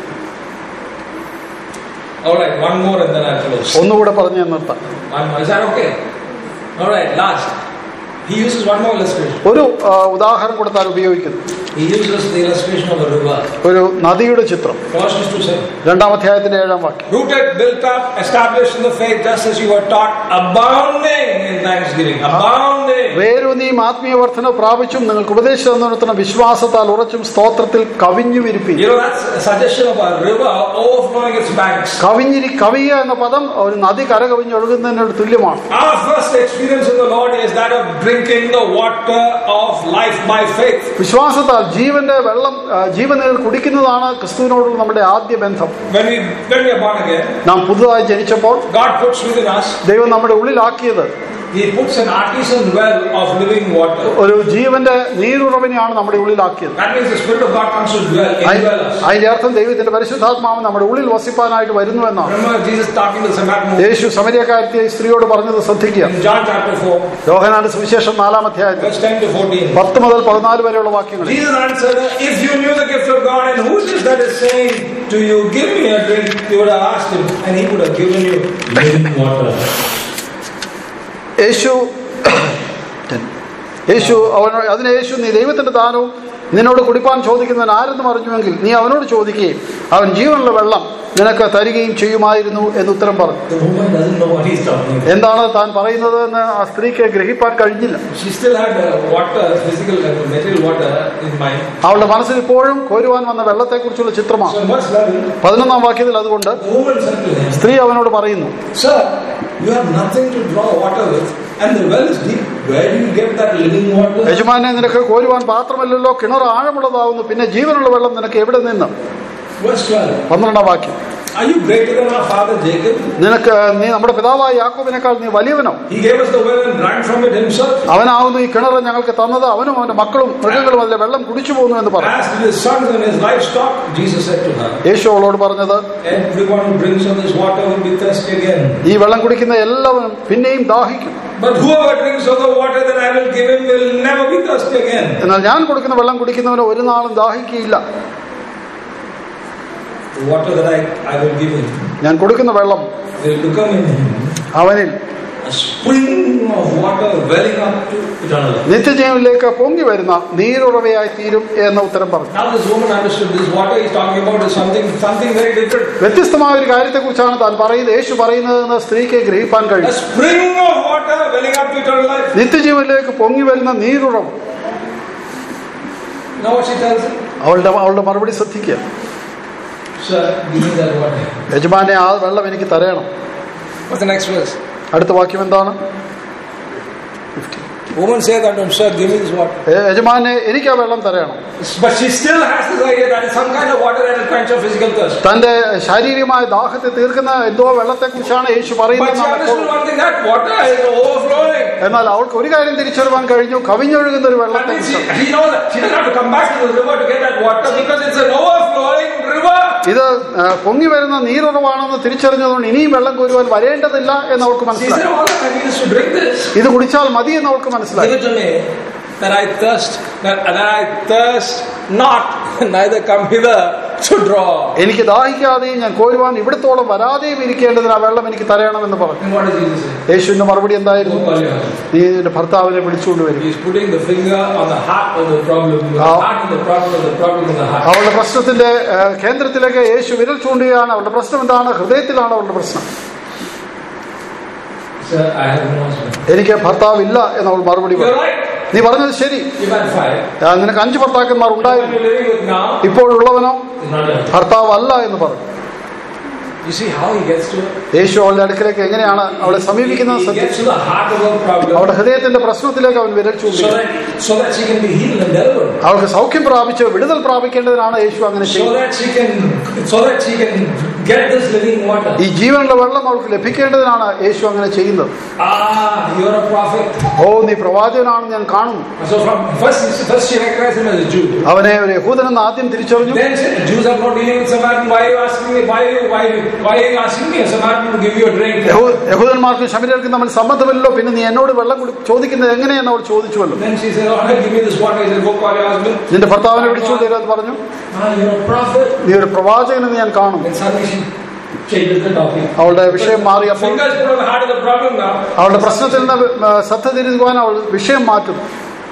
ഒന്നുകൂടെ പറഞ്ഞു നിർത്താം. ഒരു ഉദാഹരണം കൂടെ താൻ ഉപയോഗിക്കുന്നു. ഒരു നദിയുടെ ചിത്രം. 2-ാം അധ്യായത്തിന്റെ 7-ാം വാക്യം. Rooted, built up, established in the faith, just as you were taught, abounding in thanksgiving. Abounding. വേരൂന്നിയും ആത്മീയ വർധന പ്രാപിച്ചും നിങ്ങൾക്ക് ഉപദേശം തന്നിടത്തുന്ന വിശ്വാസത്താൽ ഉറച്ചും സ്തോത്രത്തിൽ കവിഞ്ഞു വിരിപ്പി. കവിയുക എന്ന പദം ഒരു നദി കരകവിഞ്ഞൊഴുകുന്നതിനോട് തുല്യമാണ്. Our first experience in the Lord is that of drinking the water of life by faith. വിശ്വാസത്താൽ ജീവന്റെ വെള്ളം ജീവനിൽ കുടിക്കുന്നതാണ് ക്രിസ്തുവിനോടുള്ള നമ്മുടെ ആദ്യ ബന്ധം. When we are born again, നാം പുതുതായി ജനിച്ചപ്പോൾ God puts within us, ദൈവം നമ്മുടെ ഉള്ളിലാക്കിയത്, He puts an artesian well of living water. ഒരു ജീവന്റെ നീരുറവിനെയാണ് നമ്മുടെ ഉള്ളിലാക്കിയത്. That means the Spirit of God comes to dwell in us. അതിന്റെ അർത്ഥം ദൈവത്തിന്റെ പരിശുദ്ധാത്മാവ് നമ്മുടെ ഉള്ളിൽ വസിപ്പാനായിട്ട് വരുന്നു എന്നാണ്. Remember Jesus talking to the Samaritan woman. യേശു സമരിയക്കാരത്തിയെ സ്ത്രീയോട് പറഞ്ഞത് ശ്രദ്ധിക്കുക. In John chapter 4. യോഹന്നാന്റെ സുവിശേഷം 4-ാം അധ്യായത്തിൽ verse 10 to 14. 10 മുതൽ 14 വരെയുള്ള വാക്യങ്ങൾ. Jesus answered, if you knew the gift of God and who is this that is saying to you, give me a drink, you would have asked him and he would have given you living water. അതിന് യേശു, നീ ദൈവത്തിന്റെ ദാനവും നിന്നോട് കുടിപ്പാൻ ചോദിക്കുന്നവൻ ആരെന്ന് പറഞ്ഞുവെങ്കിൽ നീ അവനോട് ചോദിക്കുകയും അവൻ ജീവനുള്ള വെള്ളം നിനക്ക് തരികയും ചെയ്യുമായിരുന്നു എന്ന് ഉത്തരം പറഞ്ഞു. എന്താണ് താൻ പറയുന്നത് എന്ന് ആ സ്ത്രീക്ക് ഗ്രഹിപ്പാൻ കഴിഞ്ഞില്ല. അവളുടെ മനസ്സിൽ ഇപ്പോഴും കോരുവാൻ വന്ന വെള്ളത്തെക്കുറിച്ചുള്ള ചിത്രമാണ്. 11-ാം വാക്യത്തിൽ അതുകൊണ്ട് സ്ത്രീ അവനോട് പറയുന്നു, യജമാനെ, നിനക്ക് കോരുവാൻ പാത്രമല്ലല്ലോ, കിണർ ആഴമുള്ളതാവുന്നു, പിന്നെ ജീവനുള്ള വെള്ളം നിനക്ക് എവിടെ നിന്ന്? 12-ാം വാക്യം. നിനക്ക് നീ നമ്മുടെ പിതാവായ യാക്കോബിനേക്കാൾ നീ വലിയവനോ? അവനാവുന്നു ഈ കിണർ ഞങ്ങൾക്ക് തന്നത്, അവനും അവന്റെ മക്കളും മൃഗങ്ങളും അതിലെ വെള്ളം കുടിച്ചു പോകുന്നു എന്ന് പറഞ്ഞു. യേശു അവളോട് പറഞ്ഞത്, ഈ വെള്ളം കുടിക്കുന്ന എല്ലാവരും പിന്നെയും ദാഹിക്കും. എന്നാൽ ഞാൻ കൊടുക്കുന്ന വെള്ളം കുടിക്കുന്നവന് ഒരു നാളും ദാഹിക്കുകയില്ല. ഞാൻ കൊടുക്കുന്ന വെള്ളം അവനിൽ നിത്യജീവനിലേക്ക് പൊങ്ങി വരുന്ന നീരുറവയായി തീരും എന്ന് ഉത്തരം പറഞ്ഞു. വ്യത്യസ്തമായ ഒരു കാര്യത്തെ കുറിച്ചാണ് താൻ പറയുന്നത്, യേശു പറയുന്നതെന്ന് സ്ത്രീക്ക് ഗ്രഹിപ്പാൻ കഴിയും. നിത്യജീവനിലേക്ക് പൊങ്ങി വരുന്ന നീരുറവ്. അവളുടെ മറുപടി ശ്രദ്ധിക്കുക, യജമാനെ, ആ വെള്ളം എനിക്ക് തരണം. അടുത്ത വാക്യം എന്താണ്? Woman said unto him, sir, give me this water. യജമാനെ എനിക്ക് ആ വെള്ളം തരണം. But she still has this idea that it's some kind of water that will quench her physical thirst. തന്റെ ശാരീരികമായ ദാഹത്തെ തീർക്കുന്ന എന്തോ വെള്ളത്തെ കുറിച്ചാണ് യേശു പറയുന്നത്. എന്നാൽ അവൾക്ക് ഒരു കാര്യം തിരിച്ചറിയാൻ കഴിഞ്ഞു, കവിഞ്ഞൊഴുകുന്ന ഒരു വെള്ളത്തെ. ഇത് പൊങ്ങി വരുന്ന നീരുറവാണെന്ന് തിരിച്ചറിഞ്ഞതുകൊണ്ട് ഇനിയും വെള്ളം കോരുവാൻ വരേണ്ടതില്ല എന്ന് അവൾക്ക് മനസ്സിലായി. ഇത് കുടിച്ചാൽ മതി എന്ന് അവൾക്ക് മനസ്സിലായി. That I thirst not, neither come hither to draw. എനിക്ക് ദാഹിക്കാതെയും ഞാൻ കോരുവാൻ ഇവിടത്തോളം വരാതെയും ഇരിക്കേണ്ടതിന് ആ വെള്ളം എനിക്ക് തരണമെന്ന് പറഞ്ഞു. യേശുവിന്റെ മറുപടി എന്തായിരുന്നു? നീ നിന്റെ ഭർത്താവിനെ വിളിച്ചുകൊണ്ടുവരും. അവളുടെ പ്രശ്നത്തിന്റെ കേന്ദ്രത്തിലേക്ക് യേശു വിരൽ ചൂണ്ടുകയാണ്. അവളുടെ പ്രശ്നം എന്താണ്? ഹൃദയത്തിലാണ് അവളുടെ പ്രശ്നം. എനിക്ക് ഭർത്താവില്ല എന്ന് അവൾ മറുപടി പറഞ്ഞു. നീ പറഞ്ഞത് ശരി, നിനക്ക് 5 ഭർത്താക്കന്മാർ ഉണ്ടായിരുന്നു, ഇപ്പോഴുള്ളവനോ ഭർത്താവ് അല്ല എന്ന് പറഞ്ഞു. യേശു അവളുടെ അടുക്കലേക്ക് എങ്ങനെയാണ് അവളെ സമീപിക്കുന്നത്? അവളുടെ ഹൃദയത്തിന്റെ പ്രശ്നത്തിലേക്ക് അവൻ വിരൽ ചൂണ്ടി. അവൾക്ക് സൗഖ്യം പ്രാപിച്ച് വിടുതൽ പ്രാപിക്കേണ്ടതിനാണ് യേശു അങ്ങനെ ചെയ്യുന്നത്. ഈ ജീവനുള്ള വെള്ളം അവൾക്ക് ലഭിക്കേണ്ടതിനാണ് യേശു അങ്ങനെ ചെയ്യുന്നത്. ഓ, നീ പ്രവാചകനാണെന്ന് ഞാൻ കാണുന്നു. അവനെ ഒരു യഹൂദനെന്ന് ആദ്യം തിരിച്ചറിഞ്ഞു. യഹൂദന്മാർക്ക് ശമര്യർക്കും തമ്മിൽ സമ്മതമല്ലോ, പിന്നെ നീ എന്നോട് വെള്ളം ചോദിക്കുന്നത് എങ്ങനെയെന്ന് അവൾ ചോദിച്ചുവല്ലോ. നിന്റെ ഭർത്താവിനെ വിളിച്ചുകൊണ്ട് വരാമെന്ന് പറഞ്ഞു. നീ ഒരു പ്രവാചകനെന്ന് ഞാൻ കാണും. അവളുടെ വിഷയം മാറിയപ്പോൾ അവളുടെ പ്രശ്നത്തിൽ നിന്ന് ശ്രദ്ധ തിരിക്കുവാൻ അവൾ വിഷയം മാറ്റുന്നു.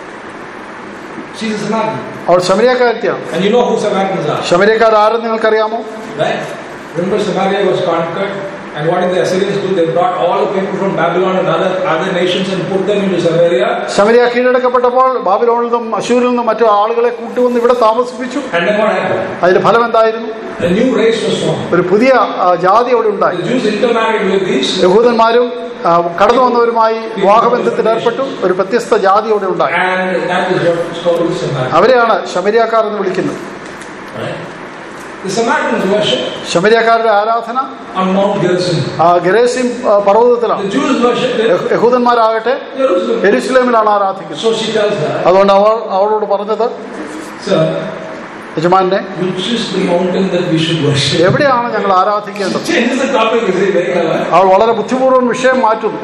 അവൾ ശമര്യക്കാരത്തിയാണ്. ശമര്യക്കാർ ആരെന്ന് നിങ്ങൾക്കറിയാമോ? Remember, Samaria was conquered, and what did the Assyrians do? They brought all the people from Babylon and other nations and put them into Samaria. ശമരിയ കീഴടക്കപ്പെട്ടപ്പോൾ ബാബിലോണിൽ നിന്നും അശൂരിൽ നിന്നും മറ്റു ആളുകളെ കൂട്ടുവന്ന് ഇവിടെ താമസിപ്പിച്ചു. And then what happened? അതിന്റെ ഫലം എന്തായിരുന്നു? A new race was formed. ഒരു പുതിയ ജാതി അവിടെ ഉണ്ടായി. The Jews intermarried with these. യഹൂദന്മാരും കടന്നു വന്നവരുമായി വിവാഹബന്ധത്തിൽ ഏർപ്പെട്ടു. ഒരു വ്യത്യസ്ത ജാതി അവിടെ ഉണ്ടായി. And that is what is called Samaria. അവരെയാണ് ശമരിയക്കാർ എന്ന് വിളിക്കുന്നത്. The Samaritans worship ശമര്യക്കാരുടെ ആരാധന on Mount Gerizim. ഗെരേസിം പർവ്വതത്തിലാണ്. The Jews worship യഹൂദന്മാരാകട്ടെ യെരുശലേമിലാണ് ആരാധിക്കുന്നത്. So she tells her. അതുകൊണ്ട് അവളോട് പറഞ്ഞത്, യജമാനെ, എവിടെയാണ് ഞങ്ങൾ ആരാധിക്കേണ്ടത്? അവൾ വളരെ ബുദ്ധിപൂർവ്വം വിഷയം മാറ്റുന്നു.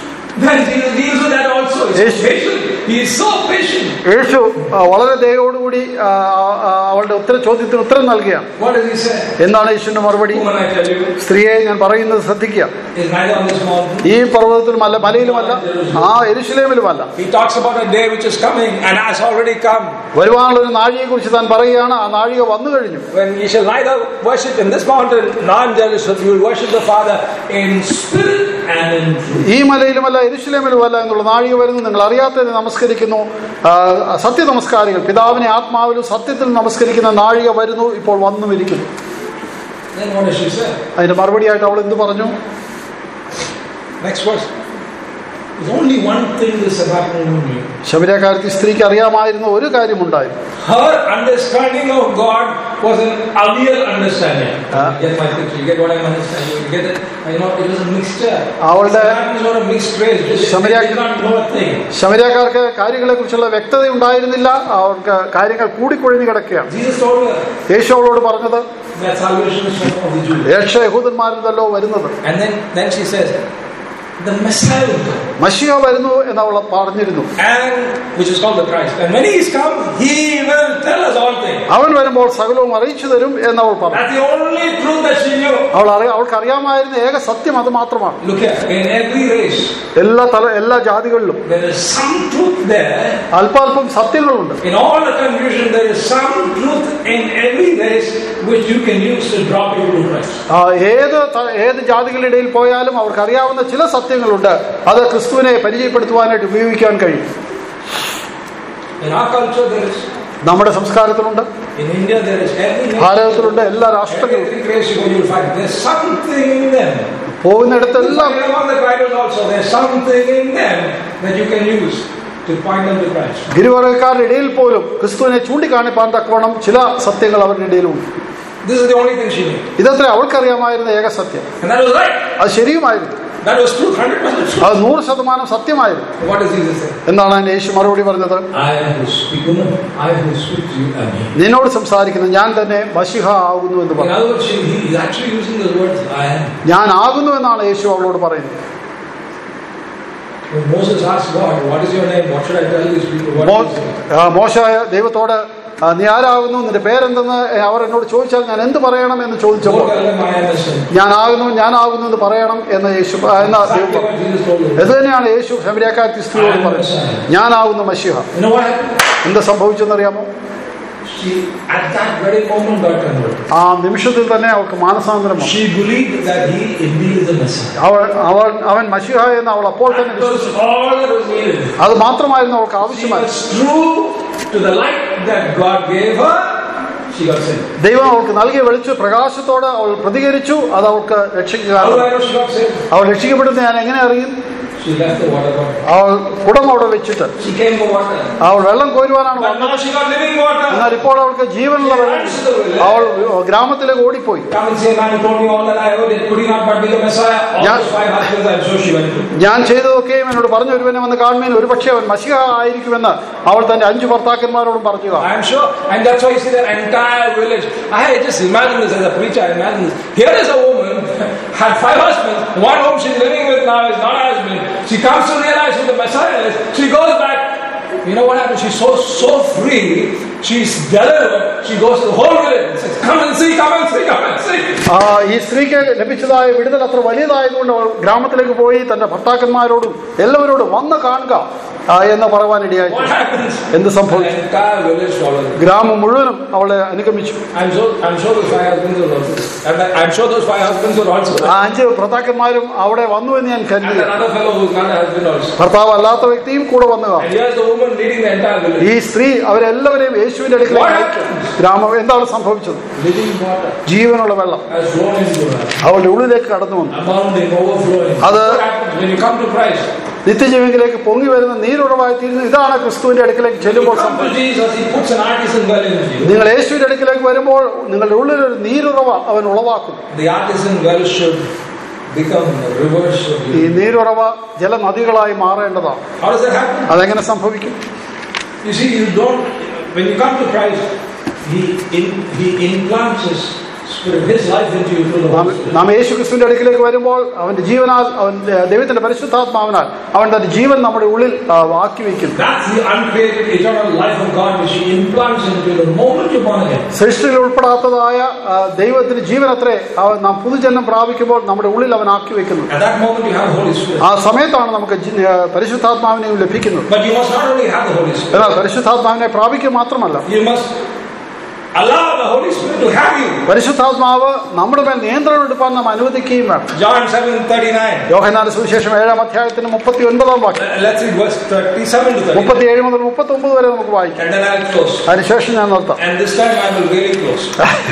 യേശു വളരെ ദയോടുകൂടി അവളുടെ ചോദ്യത്തിന് ഉത്തരം നൽകുകയാണ്. എന്താണ് യേശുവിന്റെ മറുപടി? സ്ത്രീയെ, ഞാൻ പറയുന്നത് ശ്രദ്ധിക്കുക. ഈ പർവ്വതത്തിലുമല്ല, മലയിലുമല്ല, യെരുശലേമിലുമല്ല. വരുവാനുള്ള ഒരു നാഴികയെ കുറിച്ച് താൻ പറയുകയാണ്. ആ നാഴിക വന്നു കഴിഞ്ഞു. ഈ മലയിലുമല്ല യെരുശലേമിലുമല്ല എന്നുള്ള നാഴിക വരുന്നു. നിങ്ങൾ അറിയാത്തതിനെ നമസ്കരിക്കുന്നു. സത്യ നമസ്കാരികൾ പിതാവിനെ ആത്മാവിലും സത്യത്തിലും നമസ്കരിക്കുന്ന നാഴിക വരുന്നു, ഇപ്പോൾ വന്നുമിരിക്കുന്നു. അതിന്റെ മറുപടിയായിട്ട് അവൾ എന്ത് പറഞ്ഞു? ശമര്യക്കാരത്തി സ്ത്രീക്ക് അറിയാമായിരുന്ന ഒരു കാര്യമുണ്ടായിരുന്നു. അവളുടെ ശമര്യക്കാർക്ക് കാര്യങ്ങളെ കുറിച്ചുള്ള വ്യക്തത ഉണ്ടായിരുന്നില്ല. അവർക്ക് കാര്യങ്ങൾ കൂടിക്കൊഴിഞ്ഞു കിടക്കുകയാണ്. യേശു അവളോട് പറഞ്ഞത്, രക്ഷ യഹൂദന്മാരിലല്ലോ വരുന്നത്. മശിഹ വരുന്നു എന്ന് അവൾ പറഞ്ഞിരുന്നു. അവൻ വരുമ്പോൾ സകലവും അറിയിച്ചു തരും എന്ന് അവൾ പറഞ്ഞു. അവൾക്ക് അറിയാമായിരുന്ന ഏക സത്യം അത് മാത്രമാണ്. എല്ലാ ജാതികളിലും അല്പാൽപ്പം സത്യങ്ങളുണ്ട്. ഏത് ജാതികളുടെ ഇടയിൽ പോയാലും അവർക്ക് അറിയാവുന്ന ചില സത്യങ്ങളുണ്ട്. അത് ക്രിസ്തുവിനെ പരിചയപ്പെടുത്തുവാനായിട്ട് ഉപയോഗിക്കാൻ കഴിയും. നമ്മുടെ സംസ്കാരത്തിലുണ്ട്, ഭാരതത്തിലുണ്ട്, എല്ലാ രാഷ്ട്രങ്ങളിലും പോകുന്നിടത്തെല്ലാം among the tribals also, there's something in them that you can use to point them to Christ. ഗിരിവർഗ്ഗക്കാരുടെ ഇടയിൽ പോലും ക്രിസ്തുവിനെ ചൂണ്ടിക്കാണിപ്പാൻ തക്കവണ്ണം ചില സത്യങ്ങൾ അവരുടെ ഇടയിലുണ്ട്. This is the only thing she knew. ഇതത്ര അവൾക്കറിയാമായിരുന്ന ഏക സത്യം. And that was right. അത് ശരിയുമായിരുന്നു. That was true, 100% true. അത് 100% സത്യമായിരുന്നു. What does Jesus say? എന്താണ് അതിന് യേശു മറുപടി പറഞ്ഞത്? I who speak to you am he. നിന്നോട് സംസാരിക്കുന്ന ഞാൻ തന്നെ മശിഹ ആകുന്നു എന്ന് പറഞ്ഞു. In other words, he is actually using the words I am. ഞാൻ ആകുന്നു എന്നാണ് യേശു അവളോട് പറയുന്നത്. When Moses asked God, what is your name? What should I tell these people? മോശ ദൈവത്തോട് നീ ആരാകുന്നു, നിന്റെ പേരെന്തെന്ന് അവർ എന്നോട് ചോദിച്ചാൽ ഞാൻ എന്ത് പറയണം എന്ന് ചോദിച്ചപ്പോൾ ഞാനാകുന്നു എന്ന് പറയണം എന്ന് യേശു ഇത് തന്നെയാണ് യേശു ശമരിയാക്കാരി സ്ത്രീയോട് പറഞ്ഞത്, ഞാനാകുന്നു മശിഹ. എന്താ സംഭവിച്ചെന്നറിയാമോ? ആ നിമിഷത്തിൽ തന്നെ അവൾക്ക് മാനസാന്തരം. അവൻ മശിഹ എന്ന് അവൾ അപ്പോൾ തന്നെ വിശ്വസിച്ചു. അത് മാത്രമായിരുന്നു അവൾക്ക് ആവശ്യമായിരുന്നു. ദൈവം അവൾക്ക് നൽകിയ വെളിച്ച പ്രകാശത്തോട് അവൾ പ്രതികരിച്ചു. അത് അവൾക്ക് രക്ഷിക്കുക. അവൾ രക്ഷിക്കപ്പെടുന്ന ഞാൻ എങ്ങനെ അറിയും? അവൾ കുടം അവിടെ വെച്ചിട്ട് അവൾ വെള്ളം കോരുവാനാണ് വന്നത്. എന്നാൽ ഇപ്പോൾ അവൾക്ക് ജീവനുള്ള വെള്ളം. അവൾ ഗ്രാമത്തിലേക്ക് ഓടിപ്പോയി. ഞാൻ ചെയ്തതൊക്കെയും എന്നോട് പറഞ്ഞു ഒരുവനെ വന്ന് കാണുന്നതിന് ഒരുപക്ഷെ അവൻ മശിഹ ആയിരിക്കുമെന്ന് അവൾ തന്റെ 5 ഭർത്താക്കന്മാരോടും പറഞ്ഞു. She comes to realize who the Messiah is. She goes back. You know what happens? She's so free. She's delivered. She goes to the whole village and says, come and see, come and see, come and see. ഈ സ്ത്രീക്ക് ലഭിച്ചതായ വിടുതൽ അത്ര വലിയതായതുകൊണ്ട് അവൾ ഗ്രാമത്തിലേക്ക് പോയി തന്റെ ഭർത്താക്കന്മാരോടും എല്ലാവരോടും വന്ന് കാണുക എന്ന് പറയുവാനിടയായി. എന്ത് സംഭവിച്ചു? ഗ്രാമം മുഴുവനും അവളെ അനുഗമിച്ചു. 5 ഭർത്താക്കന്മാരും അവിടെ വന്നു എന്ന് ഞാൻ കരുതി. ഭർത്താവ് അല്ലാത്ത വ്യക്തിയും കൂടെ വന്നു. ഈ സ്ത്രീ അവരെല്ലാവരെയും യേശുവിന്റെ അടുക്കലേക്ക് ഗ്രാമം. എന്താണ് സംഭവിച്ചത്? ജീവനുള്ള വെള്ളം അവളുടെ ഉള്ളിലേക്ക് കടന്നു വന്നു. അത് നിത്യജീവനിലേക്ക് പൊങ്ങി വരുന്ന നീരുറവായി തീരുന്നു. ഇതാണ് ക്രിസ്തുവിന്റെ അടുക്കിലേക്ക് ചെല്ലുമ്പോൾ നിങ്ങൾ യേശുവിന്റെ അടുക്കിലേക്ക് വരുമ്പോൾ നിങ്ങളുടെ ഉള്ളിലൊരു നീരുറവ അവൻ ഉളവാക്കും. ഈ നീരുറവ ജലനദികളായി മാറേണ്ടതാണ്. അതെങ്ങനെ സംഭവിക്കും? നാം യേശു ക്രിസ്തുവിന്റെ അടുക്കിലേക്ക് വരുമ്പോൾ അവന്റെ ജീവനാൽ, അവൻ ദൈവത്തിന്റെ പരിശുദ്ധാത്മാവിനാൽ അവൻ തന്റെ ജീവൻ നമ്മുടെ ഉള്ളിൽ ആക്കി വയ്ക്കുന്നു. സൃഷ്ടിയിൽ ഉൾപ്പെടാത്തതായ ദൈവത്തിന്റെ ജീവനത്രേ അവൻ നാം പുതുജന്മം പ്രാപിക്കുമ്പോൾ നമ്മുടെ ഉള്ളിൽ അവൻ ആക്കി വെക്കുന്നു. ആ സമയത്താണ് നമുക്ക് പരിശുദ്ധാത്മാവിനെ ലഭിക്കുന്നത്. എന്നാൽ പരിശുദ്ധാത്മാവിനെ പ്രാപിക്കുക മാത്രമല്ല, allow the Holy Spirit to have you. പരിശുദ്ധാത്മാവ് നമ്മുടെ മേൽ നിയന്ത്രണം എടുക്കാൻ നാം അനുവദിക്കുകയും വേണം. John 7:39. യോഹന്നാന്റെ സുവിശേഷം 7-ാം അധ്യായത്തിന് 39-ാം വാക്യം. Let's read verse 37 to 39. 37 മുതൽ 39 വരെ നമുക്ക് വായിക്കാം. And then I'll close. അതിനുശേഷം ഞാൻ നിർത്താം. And this time I will really close.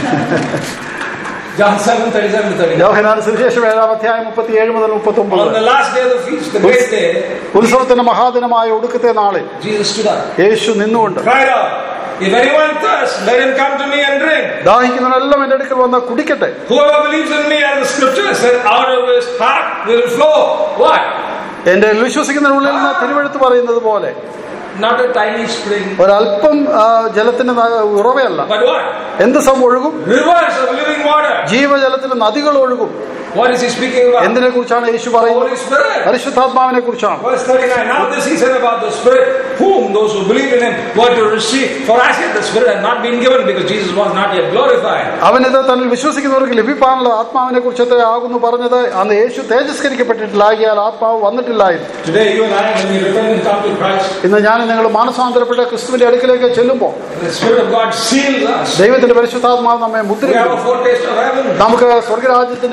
John 7:37 to 39. യോഹന്നാന്റെ സുവിശേഷം 7-ാം അധ്യായം 37 മുതൽ 39. On the last day of the feast, the great day, ഉത്സവത്തിന്റെ മഹാദിനമായ ഒടുക്കത്തെ നാളിൽ Jesus stood up. യേശു നിന്നുകൊണ്ട് Cried out, if anyone thirsts, let him come to me and drink. ദാഹിക്കുന്നവരെല്ലാം എന്റെ അടുക്കൽ വന്ന് കുടിക്കട്ടെ. Whoever believes in me, as the scripture said, out of his heart will flow what? എന്റെ വിശ്വസിക്കുന്ന ഉള്ളിൽ നിന്ന് തിരുവെഴുത്ത് പറയുന്നത് പോലെ, not a tiny spring, ഒരല്പം ജലത്തിന്റെ ഉറവയല്ല. but what? എന്ത് ഒഴുകും? Rivers of living water. ജീവജലത്തിന്റെ നദികൾ ഒഴുകും. What is he speaking about? എന്തിനെ കുറിച്ചാണ് യേശു പറയുന്നത്? പരിശുദ്ധാത്മാവിനെ കുറിച്ചാണ്. Verse 39. Now this he said about the Spirit, whom those who believe in him were to receive. For as yet the Spirit had not been given, because Jesus was not yet glorified. അവനിത് തന്നിൽ വിശ്വസിക്കുന്നവർക്ക് ലഭിക്കാനുള്ള ആത്മാവിനെ കുറിച്ച് ആകുന്നു പറഞ്ഞത്. അന്ന് യേശു തേജസ്കരിക്കപ്പെട്ടിട്ടില്ലാകിയാൽ ആത്മാവ് വന്നിട്ടില്ലായിരുന്നു. Today you and I, when we repent and come to Christ, ഇന്ന് ഞാൻ നിങ്ങൾ മാനസാന്തരപ്പെട്ട ക്രിസ്തുവിന്റെ അടുക്കിലേക്ക് ചെല്ലുമ്പോൾ the Spirit of God seals us. ദൈവത്തിന്റെ പരിശുദ്ധാത്മാവ് നമ്മെ മുദ്രയിടുന്നു. We have a foretaste of heaven. നമുക്ക് സ്വർഗ്ഗരാജ്യത്തിന്റെ ഒരു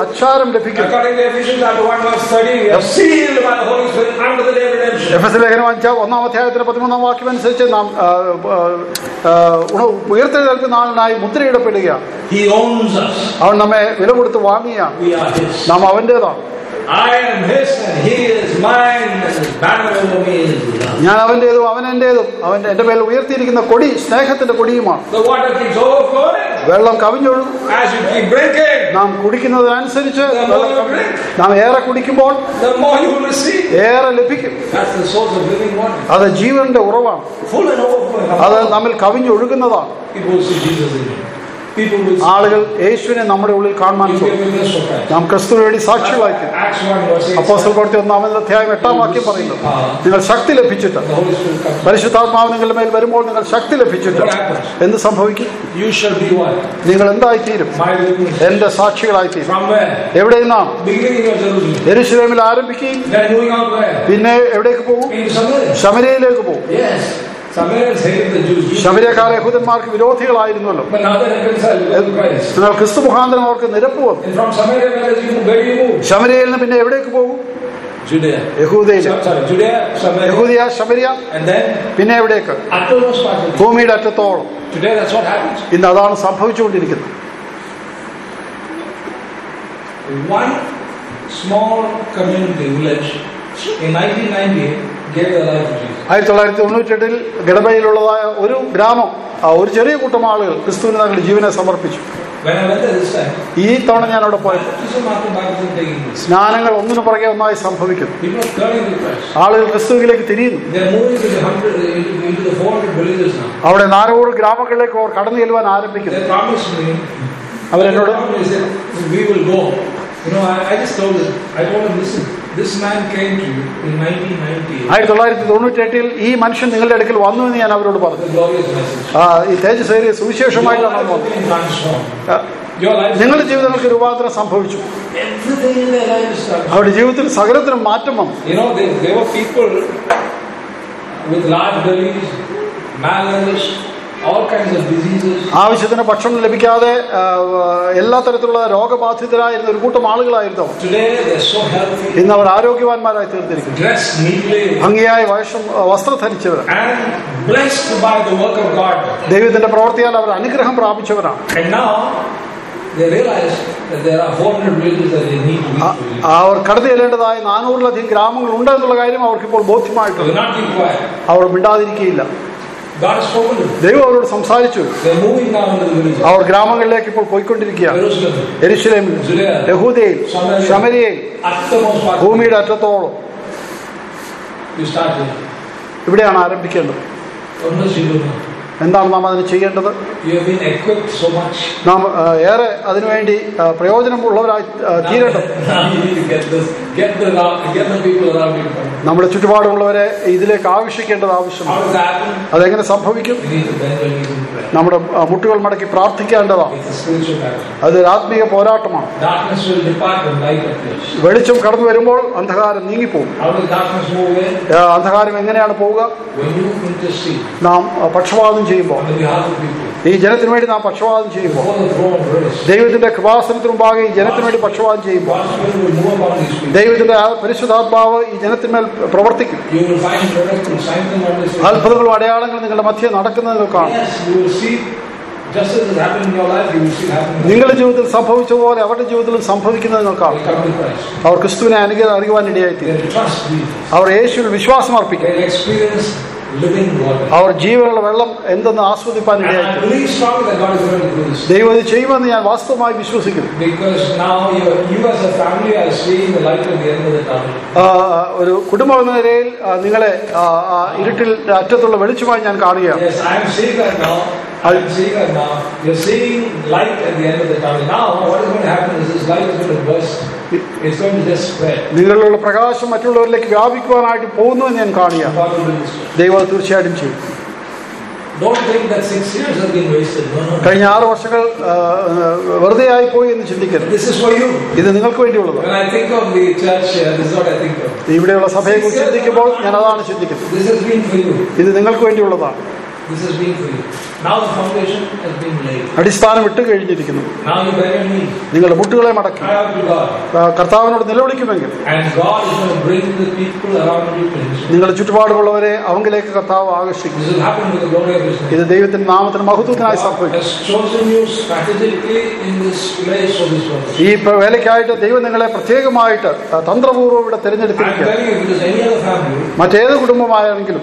അച്ചാരം ലഭിക്കും. According to Ephesians chapter 1 verse 30, we are sealed by the Holy Spirit unto the day of redemption. എഫെസ്യ ലേഖനം 1-ാം അധ്യായത്തിന്റെ 13-ാം വാക്യം അനുസരിച്ച് നാം ഉയർത്തെഴുന്നേൽപ്പ് നാളിനായി മുദ്രയിടപ്പെടുക. He owns us. അവൻ നമ്മെ വില കൊടുത്ത് വാങ്ങിയാണ്. We are His. നാം അവന്റേതാണ്. I am His and He is mine, and His banner over me is love. ഞാൻ അവന്റേതും അവൻ എന്റേതും. അവന്റെ എന്റെ മേൽ ഉയർത്തിയിരിക്കുന്ന കൊടി സ്നേഹത്തിന്റെ കൊടിയുമാണ്. The water keeps overflowing. വെള്ളം കവിഞ്ഞൊഴുകും. As you keep drinking, നാം കുടിക്കുന്നതിനനുസരിച്ച് the more you drink, നാം ഏറെ കുടിക്കുമ്പോൾ the more you will receive. ഏറെ ലഭിക്കും. That's the source of living water. അത് ജീവന്റെ ഉറവാണ്. Full and overflowing. അത് നമ്മിൽ കവിഞ്ഞൊഴുകുന്നതാണ്. People will see Jesus in you. People will see. ആളുകൾ യേശുവിനെ നമ്മുടെ ഉള്ളിൽ കാണുവാൻ നാം ക്രിസ്തുവിന് വേണ്ടി സാക്ഷികളായിരിക്കും. അപ്പോസ്തല പ്രവൃത്തി 1-ാം അധ്യായം 8-ാം വാക്യം പറയുന്നു, നിങ്ങൾ ശക്തി ലഭിച്ചിട്ട് പരിശുദ്ധാത്മാവ് നിങ്ങളുടെ മേൽ വരുമ്പോൾ നിങ്ങൾ ശക്തി ലഭിച്ചിട്ട് എന്ത് സംഭവിക്കും? നിങ്ങൾ എന്തായിത്തീരും? എന്റെ സാക്ഷികളായിത്തീരും. എവിടെ നിന്നാണ്? യെരൂശലേമിൽ ആരംഭിക്കുകയും പിന്നെ എവിടേക്ക് പോകും? ശമര്യയിലേക്ക് പോകും. ശമര്യക്കാർ യഹൂദന്മാർക്ക് വിരോധികളായിരുന്നല്ലോ. എന്നാൽ ക്രിസ്തു മുഖാന്തരം അവർക്ക് നിരപ്പ് വന്നു. ശമര്യയിൽ നിന്ന് പിന്നെ എവിടേക്ക് പോകും? യഹൂദയ, ശമര്യ, പിന്നെ എവിടേക്ക്? ഭൂമിയുടെ അറ്റത്തോളം. ഇന്ന് അതാണ് സംഭവിച്ചുകൊണ്ടിരിക്കുന്നത്. One small community village in 1998 gave their life to Jesus. 1998 ഗഡബയിലുള്ളതായ ഒരു ഗ്രാമം, ഒരു ചെറിയ കൂട്ടം ആളുകൾ ക്രിസ്തുവിന് തങ്ങളുടെ ജീവനെ സമർപ്പിച്ചു. ഈ തവണ ഞാൻ അവിടെ പോയപ്പോൾ സ്നാനങ്ങൾ ഒന്നിനു പുറകെ ഒന്നായി സംഭവിക്കുന്നു. ആളുകൾ ക്രിസ്തുവിലേക്ക് തിരിയുന്നു. അവിടെ 400 ഗ്രാമങ്ങളിലേക്ക് അവർ കടന്നു ചെല്ലുവാൻ ആരംഭിക്കുന്നു. അവരെന്നോട് I just told him, listen, this man came to you in 1998. 1998 ഈ മനുഷ്യൻ നിങ്ങളുടെ അടുക്കൽ വന്നു എന്ന് ഞാൻ അവരോട് പറഞ്ഞു. ഈ തേജസ്സേറിയ സുവിശേഷമായിട്ടാണ് വന്നത്. നിങ്ങളുടെ ജീവിതങ്ങൾക്ക് രൂപാന്തരം സംഭവിച്ചു. അവരുടെ ജീവിതത്തിൽ സകലത്തിനും മാറ്റം വന്നു. There were people with large bellies, malnourished, all kinds of diseases. ആവശ്യത്തിന് ഭക്ഷണം ലഭിക്കാതെ എല്ലാ തരത്തിലുള്ള രോഗബാധിതരായിരുന്ന ഒരു കൂട്ടം ആളുകളായിരുന്നു. ഇന്ന് അവർ ആരോഗ്യവാന്മാരായി തീർന്നിരിക്കുന്നു. ഭംഗിയായ വസ്ത്രം ധരിച്ചവർ, ദൈവത്തിന്റെ പ്രവൃത്തിയാൽ അവർ അനുഗ്രഹം പ്രാപിച്ചവരാണ്. അവർ കടന്നു ചെല്ലേണ്ടതായ 400-ലധികം ഗ്രാമങ്ങൾ ഉണ്ട് എന്നുള്ള കാര്യം അവർക്കിപ്പോൾ ബോധ്യമായിട്ടുണ്ട്. അവർ മിണ്ടാതിരിക്കുകയില്ല. ദൈവം അവരോട് സംസാരിച്ചു. അവർ ഗ്രാമങ്ങളിലേക്ക് ഇപ്പോൾ പോയിക്കൊണ്ടിരിക്കുകയാണ്. യെരൂശലേമിൽ, യഹൂദയിൽ, ശമര്യയിൽ, ഭൂമിയുടെ അറ്റത്തോളം. ഇവിടെയാണ് ആരംഭിക്കേണ്ടത്. എന്താണ് നാം അതിന് ചെയ്യേണ്ടത്? നാം ഏറെ അതിനുവേണ്ടി പ്രയോജനമുള്ളവരായി തീരട്ടെ. നമ്മുടെ ചുറ്റുപാടുമുള്ളവരെ ഇതിലേക്ക് ആവശ്യിക്കേണ്ടത് ആവശ്യമാണ്. അതെങ്ങനെ സംഭവിക്കും? നമ്മുടെ മുട്ടുകൾ മടക്കി പ്രാർത്ഥിക്കേണ്ടതാണ്. അതൊരു ആത്മീയ പോരാട്ടമാണ്. വെളിച്ചം കടന്നു വരുമ്പോൾ അന്ധകാരം നീങ്ങിപ്പോകും. അന്ധകാരം എങ്ങനെയാണ് പോവുക? നാം പക്ഷപാതം ചെയ്യുമ്പോൾ, ഈ ജനത്തിനു വേണ്ടി നാം പക്ഷപാതം ചെയ്യുമ്പോൾ, ദൈവത്തിന്റെ കൃപാസനത്തിന് മുമ്പാകെ ഈ ജനത്തിനു വേണ്ടി പക്ഷപാതം ചെയ്യുമ്പോൾ, ദൈവത്തിന്റെ പരിശുദ്ധാത്മാവ് ഈ ജനത്തിന്മേൽ പ്രവർത്തിക്കും. അത്ഭുതങ്ങളും അടയാളങ്ങളും നിങ്ങളുടെ മധ്യേ നടക്കുന്നത് നിങ്ങൾ കാണും. നിങ്ങളുടെ ജീവിതത്തിൽ സംഭവിച്ച പോലെ അവരുടെ ജീവിതത്തിലും സംഭവിക്കുന്നത് നിങ്ങൾ കാണും. അവർ ക്രിസ്തുവിനെ അറിയുവാനിടയായിത്തീരും. അവർ യേശുവിൽ വിശ്വാസം അർപ്പിക്കും. അവർ ജീവനുള്ള വെള്ളം എന്തെന്ന് ആസ്വദിപ്പാൻ ഇടയായിത്തീരും. ദൈവം ഇത് ചെയ്യുമെന്ന് ഞാൻ വാസ്തവമായി വിശ്വസിക്കുന്നു. ഒരു കുടുംബം എന്ന നിലയിൽ നിങ്ങളെ ഇരുട്ടിൽ അറ്റത്തുള്ള വെളിച്ചമായി ഞാൻ കാണുകയാണ്. നിങ്ങളിലുള്ള പ്രകാശം മറ്റുള്ളവരിലേക്ക് വ്യാപിക്കുവാനായിട്ട് പോകുന്നു എന്ന് ഞാൻ കാണുകയാണ്. ദൈവം തീർച്ചയായിട്ടും ചെയ്യും. കഴിഞ്ഞ 6 വർഷങ്ങൾ വെറുതെ ആയിപ്പോയി എന്ന് ചിന്തിക്കരുത്. ഇത് നിങ്ങൾക്ക് വേണ്ടിയുള്ളത്. ഇവിടെയുള്ള സഭയെ കുറിച്ച് ചിന്തിക്കുമ്പോൾ ഞാൻ അതാണ് ചിന്തിക്കുന്നത്. ഇത് നിങ്ങൾക്ക് വേണ്ടിയുള്ളതാണ്. This has been for you. Now the foundation has been laid. അടിസ്ഥാനം ഇട്ട് കഴിഞ്ഞിരിക്കുന്നു. Now you bend your knees. നിങ്ങളുടെ മുട്ടുകളെ മടക്കി Cry out to God. കർത്താവിനോട് നിലവിളിക്കുമെങ്കിൽ And God is going to bring the people around you to His. നിങ്ങളുടെ ചുറ്റുപാടുമുള്ളവരെ അവങ്കിലേക്ക് കർത്താവ് ആകർഷിക്കും. This will happen with the glory of His name. ഇത് ദൈവത്തിന്റെ നാമത്തിന് മഹത്വത്തിനായി സംഭവിക്കും. God has chosen you strategically in this place for this purpose. ഈ വേലയ്ക്കായിട്ട് ദൈവം നിങ്ങളെ പ്രത്യേകമായിട്ട് തന്ത്രപൂർവ്വം ഇവിടെ I'm തിരഞ്ഞെടുത്തിരിക്കുക. telling you, if it is any other family മറ്റേത് കുടുംബമായെങ്കിലും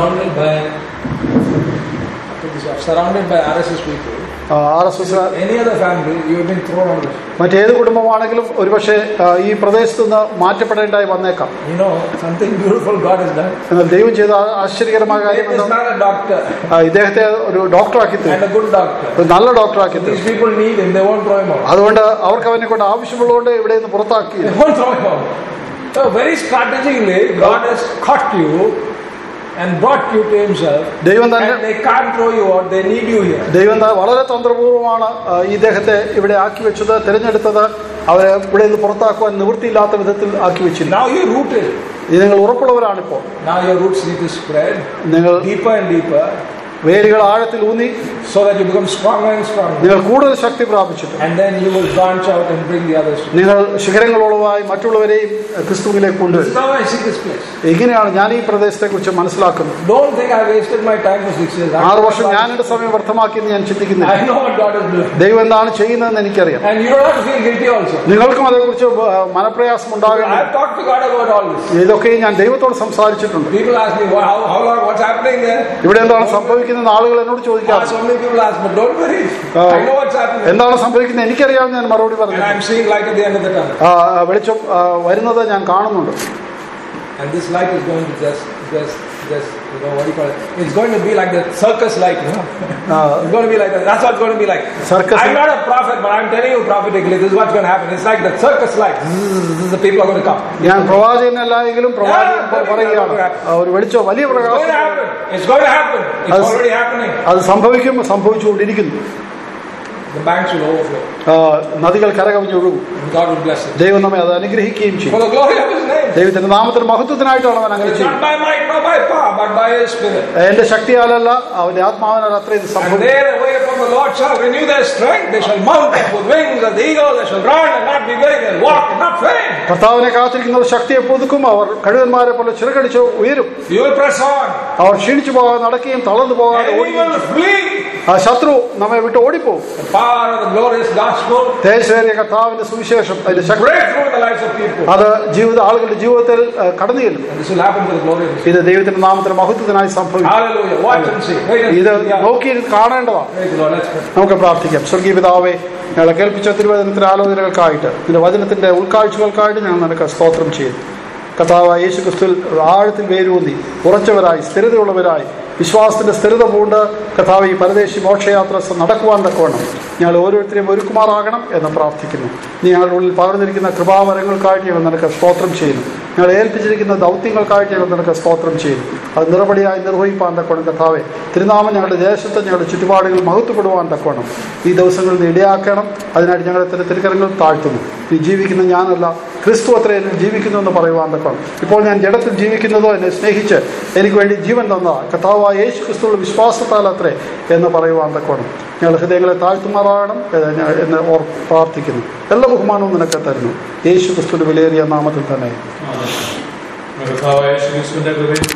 surrounded by RSS people, RSS any other family, you have been thrown out of it. മറ്റേത് കുടുംബമാണെങ്കിലും ഒരുപക്ഷെ ഈ പ്രദേശത്ത് നിന്ന് മാറ്റപ്പെടേണ്ടതായി വന്നേക്കാം. You know, something beautiful God has done. എന്നാൽ ദൈവം ചെയ്ത ആശ്ചര്യകരമായ കാര്യം He is not a doctor ഇദ്ദേഹത്തെ ഒരു ഡോക്ടറാക്കി and a good doctor. ഒരു നല്ല ഡോക്ടറാക്കി. These people need him, they won't throw him out. അതുകൊണ്ട് അവർക്ക് അവനെ കൊണ്ട് ആവശ്യമുള്ളതുകൊണ്ട് ഇവിടെ നിന്ന് പുറത്താക്കി. They won't throw him out. So very strategically, God has caught you and brought you to Himself. ദൈവം തന്നെ And they can't throw you out, they need you here. ദൈവം വളരെ തന്ത്രപൂർവ്വമാണ് ഇദ്ദേഹത്തെ ഇവിടെ ആക്കി വെച്ചത്, തിരഞ്ഞെടുത്തത്. അവരെ ഇവിടെ നിന്ന് പുറത്താക്കുവാൻ നിവൃത്തിയില്ലാത്ത വിധത്തിൽ ആക്കി വെച്ചില്ല. Now you're rooted. നിങ്ങൾ ഉറപ്പുള്ളവരാണിപ്പോൾ. Now your roots need to spread നിങ്ങൾ deeper and deeper, വേരുകൾ ആഴത്തിൽ ഊന്നി so that you become stronger and stronger. നിങ്ങൾ കൂടുതൽ ശക്തി പ്രാപിച്ചിട്ട് And then you will branch out and bring the others to you. നിങ്ങൾ ശിഖരങ്ങളോളമായി മറ്റുള്ളവരെയും ക്രിസ്തുവിലേക്ക് കൊണ്ടുവരും. This is how I see this place. ഇങ്ങനെയാണ് ഞാൻ ഈ പ്രദേശത്തെ കുറിച്ച് മനസ്സിലാക്കുന്നത്. Don't think I wasted my time for 6 years. 6 വർഷം ഞാൻ എന്റെ സമയം വ്യർത്ഥമാക്കിയെന്ന് ഞാൻ ചിന്തിക്കുന്നില്ല. I know what God is doing. ദൈവം എന്താണ് ചെയ്യുന്നതെന്ന് എനിക്കറിയാം. And you don't have to feel guilty also. നിങ്ങൾക്കും അതേക്കുറിച്ച് മനപ്രയാസം ഉണ്ടാകണം. I've talked to God about all this. ഇതൊക്കെയും ഞാൻ ദൈവത്തോട് സംസാരിച്ചിട്ടുണ്ട്. People ask me, how long, what's happening there? ഇവിടെ എന്താണ് സംഭവിക്കുന്നത് ആളുകൾ എന്നോട് ചോദിക്കാറ്. So many people ask, but don't worry. I know what's happening. എന്താണ് സംഭവിക്കുന്നത് എനിക്കറിയാം, ഞാൻ മറുപടി പറഞ്ഞു. And I'm seeing light at the end of the tunnel. വെളിച്ചം വരുന്നത് ഞാൻ കാണുന്നുണ്ട്. And this light is going to just you know, what do you call it? It's going to be like the circus light, you know. It's going to be like that. That's what it's going to be like. Circus. I'm not a prophet, but I'm telling you prophetically, this is what's going to happen. It's like the circus light. The people are going to come. ഞാൻ പ്രവാചകനല്ലായെങ്കിലും പ്രവാചകൻ പറയുകയാണ് ഒരു വെളിച്ചം വലിയ പ്രകാശം. It's going to happen. It's already happening. അത് സംഭവിച്ചുകൊണ്ടിരിക്കുന്നു. The banks will overflow. നദികൾ കരകവിഞ്ഞൊഴുകും. God will bless it. ദൈവം നമ്മെ അത് അനുഗ്രഹിക്കുകയും ചെയ്യും. For the glory of His name. ദൈവത്തിന്റെ നാമത്തിന് മഹത്വത്തിനായിട്ടാണ് അവൻ അങ്ങനെ ചെയ്യുന്നത്. Not by might, not by power, but by His Spirit. എന്റെ ശക്തിയാലല്ല അവന്റെ ആത്മാവിനാൽ അത്ര ഇത് സംഭവിക്കും. And they that wait upon the Lord shall renew their strength. They shall mount up with wings as the eagle. They shall run and not be weary. They'll walk and not faint. കർത്താവിനെ കാത്തിരിക്കുന്നവർ ശക്തിയെ പുതുക്കും. അവർ കഴുകന്മാരെ പോലെ ചിറകടിച്ച് ഉയരും. You will press on. അവർ ക്ഷീണിച്ചു പോകാതെ നടക്കുകയും തളർന്നു പോകാതെ Enemy will flee. ശത്രു നമ്മെ വിട്ട് ഓടിപ്പോകും. The power of the glorious gospel തേജസ്വേറിയ കർത്താവിന്റെ സുവിശേഷം അതിന്റെ ശക്തി break through the lives of people. അത് ആളുകളുടെ ജീവിതത്തിൽ കടന്നു ചെല്ലും. And this will happen to the glory of His. ഇത് ദൈവത്തിന്റെ നാമത്തിന് മഹത്വത്തിനായി സംഭവിക്കും. Hallelujah. Watch and see. ഇത് നോക്കി കാണേണ്ടതാണ്. Praise the Lord. Let's pray. നമുക്ക് പ്രാർത്ഥിക്കാം. സ്വർഗീയ പിതാവേ, ഞങ്ങളെ കേൾപ്പിച്ച തിരുവചനത്തിന്റെ ആലോചനകൾക്കായിട്ട് നിന്റെ വചനത്തിന്റെ ഉൾക്കാഴ്ചകൾക്കായിട്ട് ഞങ്ങൾ നിനക്ക് സ്തോത്രം ചെയ്യുന്നു. കർത്താവായ യേശു ക്രിസ്തുവിൽ ആഴത്തിൽ വേരൂന്നി ഉറച്ചവരായി സ്ഥിരതയുള്ളവരായി വിശ്വാസത്തിന്റെ സ്ഥിരത പൂണ്ട് കർത്താവ് ഈ പരദേശി മോക്ഷയാത്ര നടക്കുവാൻ തക്കവണ്ണം ഞങ്ങൾ ഓരോരുത്തരെയും ഒരുക്കുമാറാകണം എന്ന് പ്രാർത്ഥിക്കുന്നു. നീ ഞങ്ങളുടെ ഉള്ളിൽ പകർന്നിരിക്കുന്ന കൃപാവരങ്ങൾക്കായിട്ട് ഞങ്ങൾ നിനക്ക് സ്തോത്രം ചെയ്യുന്നു. ഞങ്ങളെ ഏൽപ്പിച്ചിരിക്കുന്ന ദൗത്യങ്ങൾക്കായിട്ട് ഞങ്ങൾ നിനക്ക് സ്തോത്രം ചെയ്യുന്നു. അത് നിറപടിയായി നിർവഹിപ്പാൻ തക്കവണ്ണം കർത്താവെ തിരുനാമം ഞങ്ങളുടെ ദേശത്ത് ഞങ്ങളുടെ ചുറ്റുപാടുകൾ മഹത്വപ്പെടുവാൻ തക്കവണ്ണം ഈ ദിവസങ്ങളിൽ നീ ഇടയാക്കണം. അതിനായിട്ട് ഞങ്ങളെ തിരുക്കരങ്ങൾ താഴ്ത്തുന്നു. നീ ജീവിക്കുന്ന ഞാനല്ല, ക്രിസ്തു അത്ര എന്നിൽ ജീവിക്കുന്നു എന്ന് പറയുവാൻ തക്കവണ്ണം ഇപ്പോൾ ഞാൻ ജഡത്തിൽ ജീവിക്കുന്നതോ എന്നെ സ്നേഹിച്ച് എനിക്ക് വേണ്ടി ജീവൻ തന്ന കർത്താവായ യേശു ക്രിസ്തുവിന്റെ വിശ്വാസത്താൽ അത്രേ എന്ന് പറയുവാൻ തക്കവണ്ണം ഞങ്ങൾ ഹൃദയങ്ങളെ താഴ്ത്തുമാറാകണം എന്ന് പ്രാർത്ഥിക്കുന്നു. എല്ലാ ബഹുമാനവും നിനക്ക് തരുന്നു യേശു ക്രിസ്തുവിന്റെ വിലയേറിയ നാമത്തിൽ തന്നെ.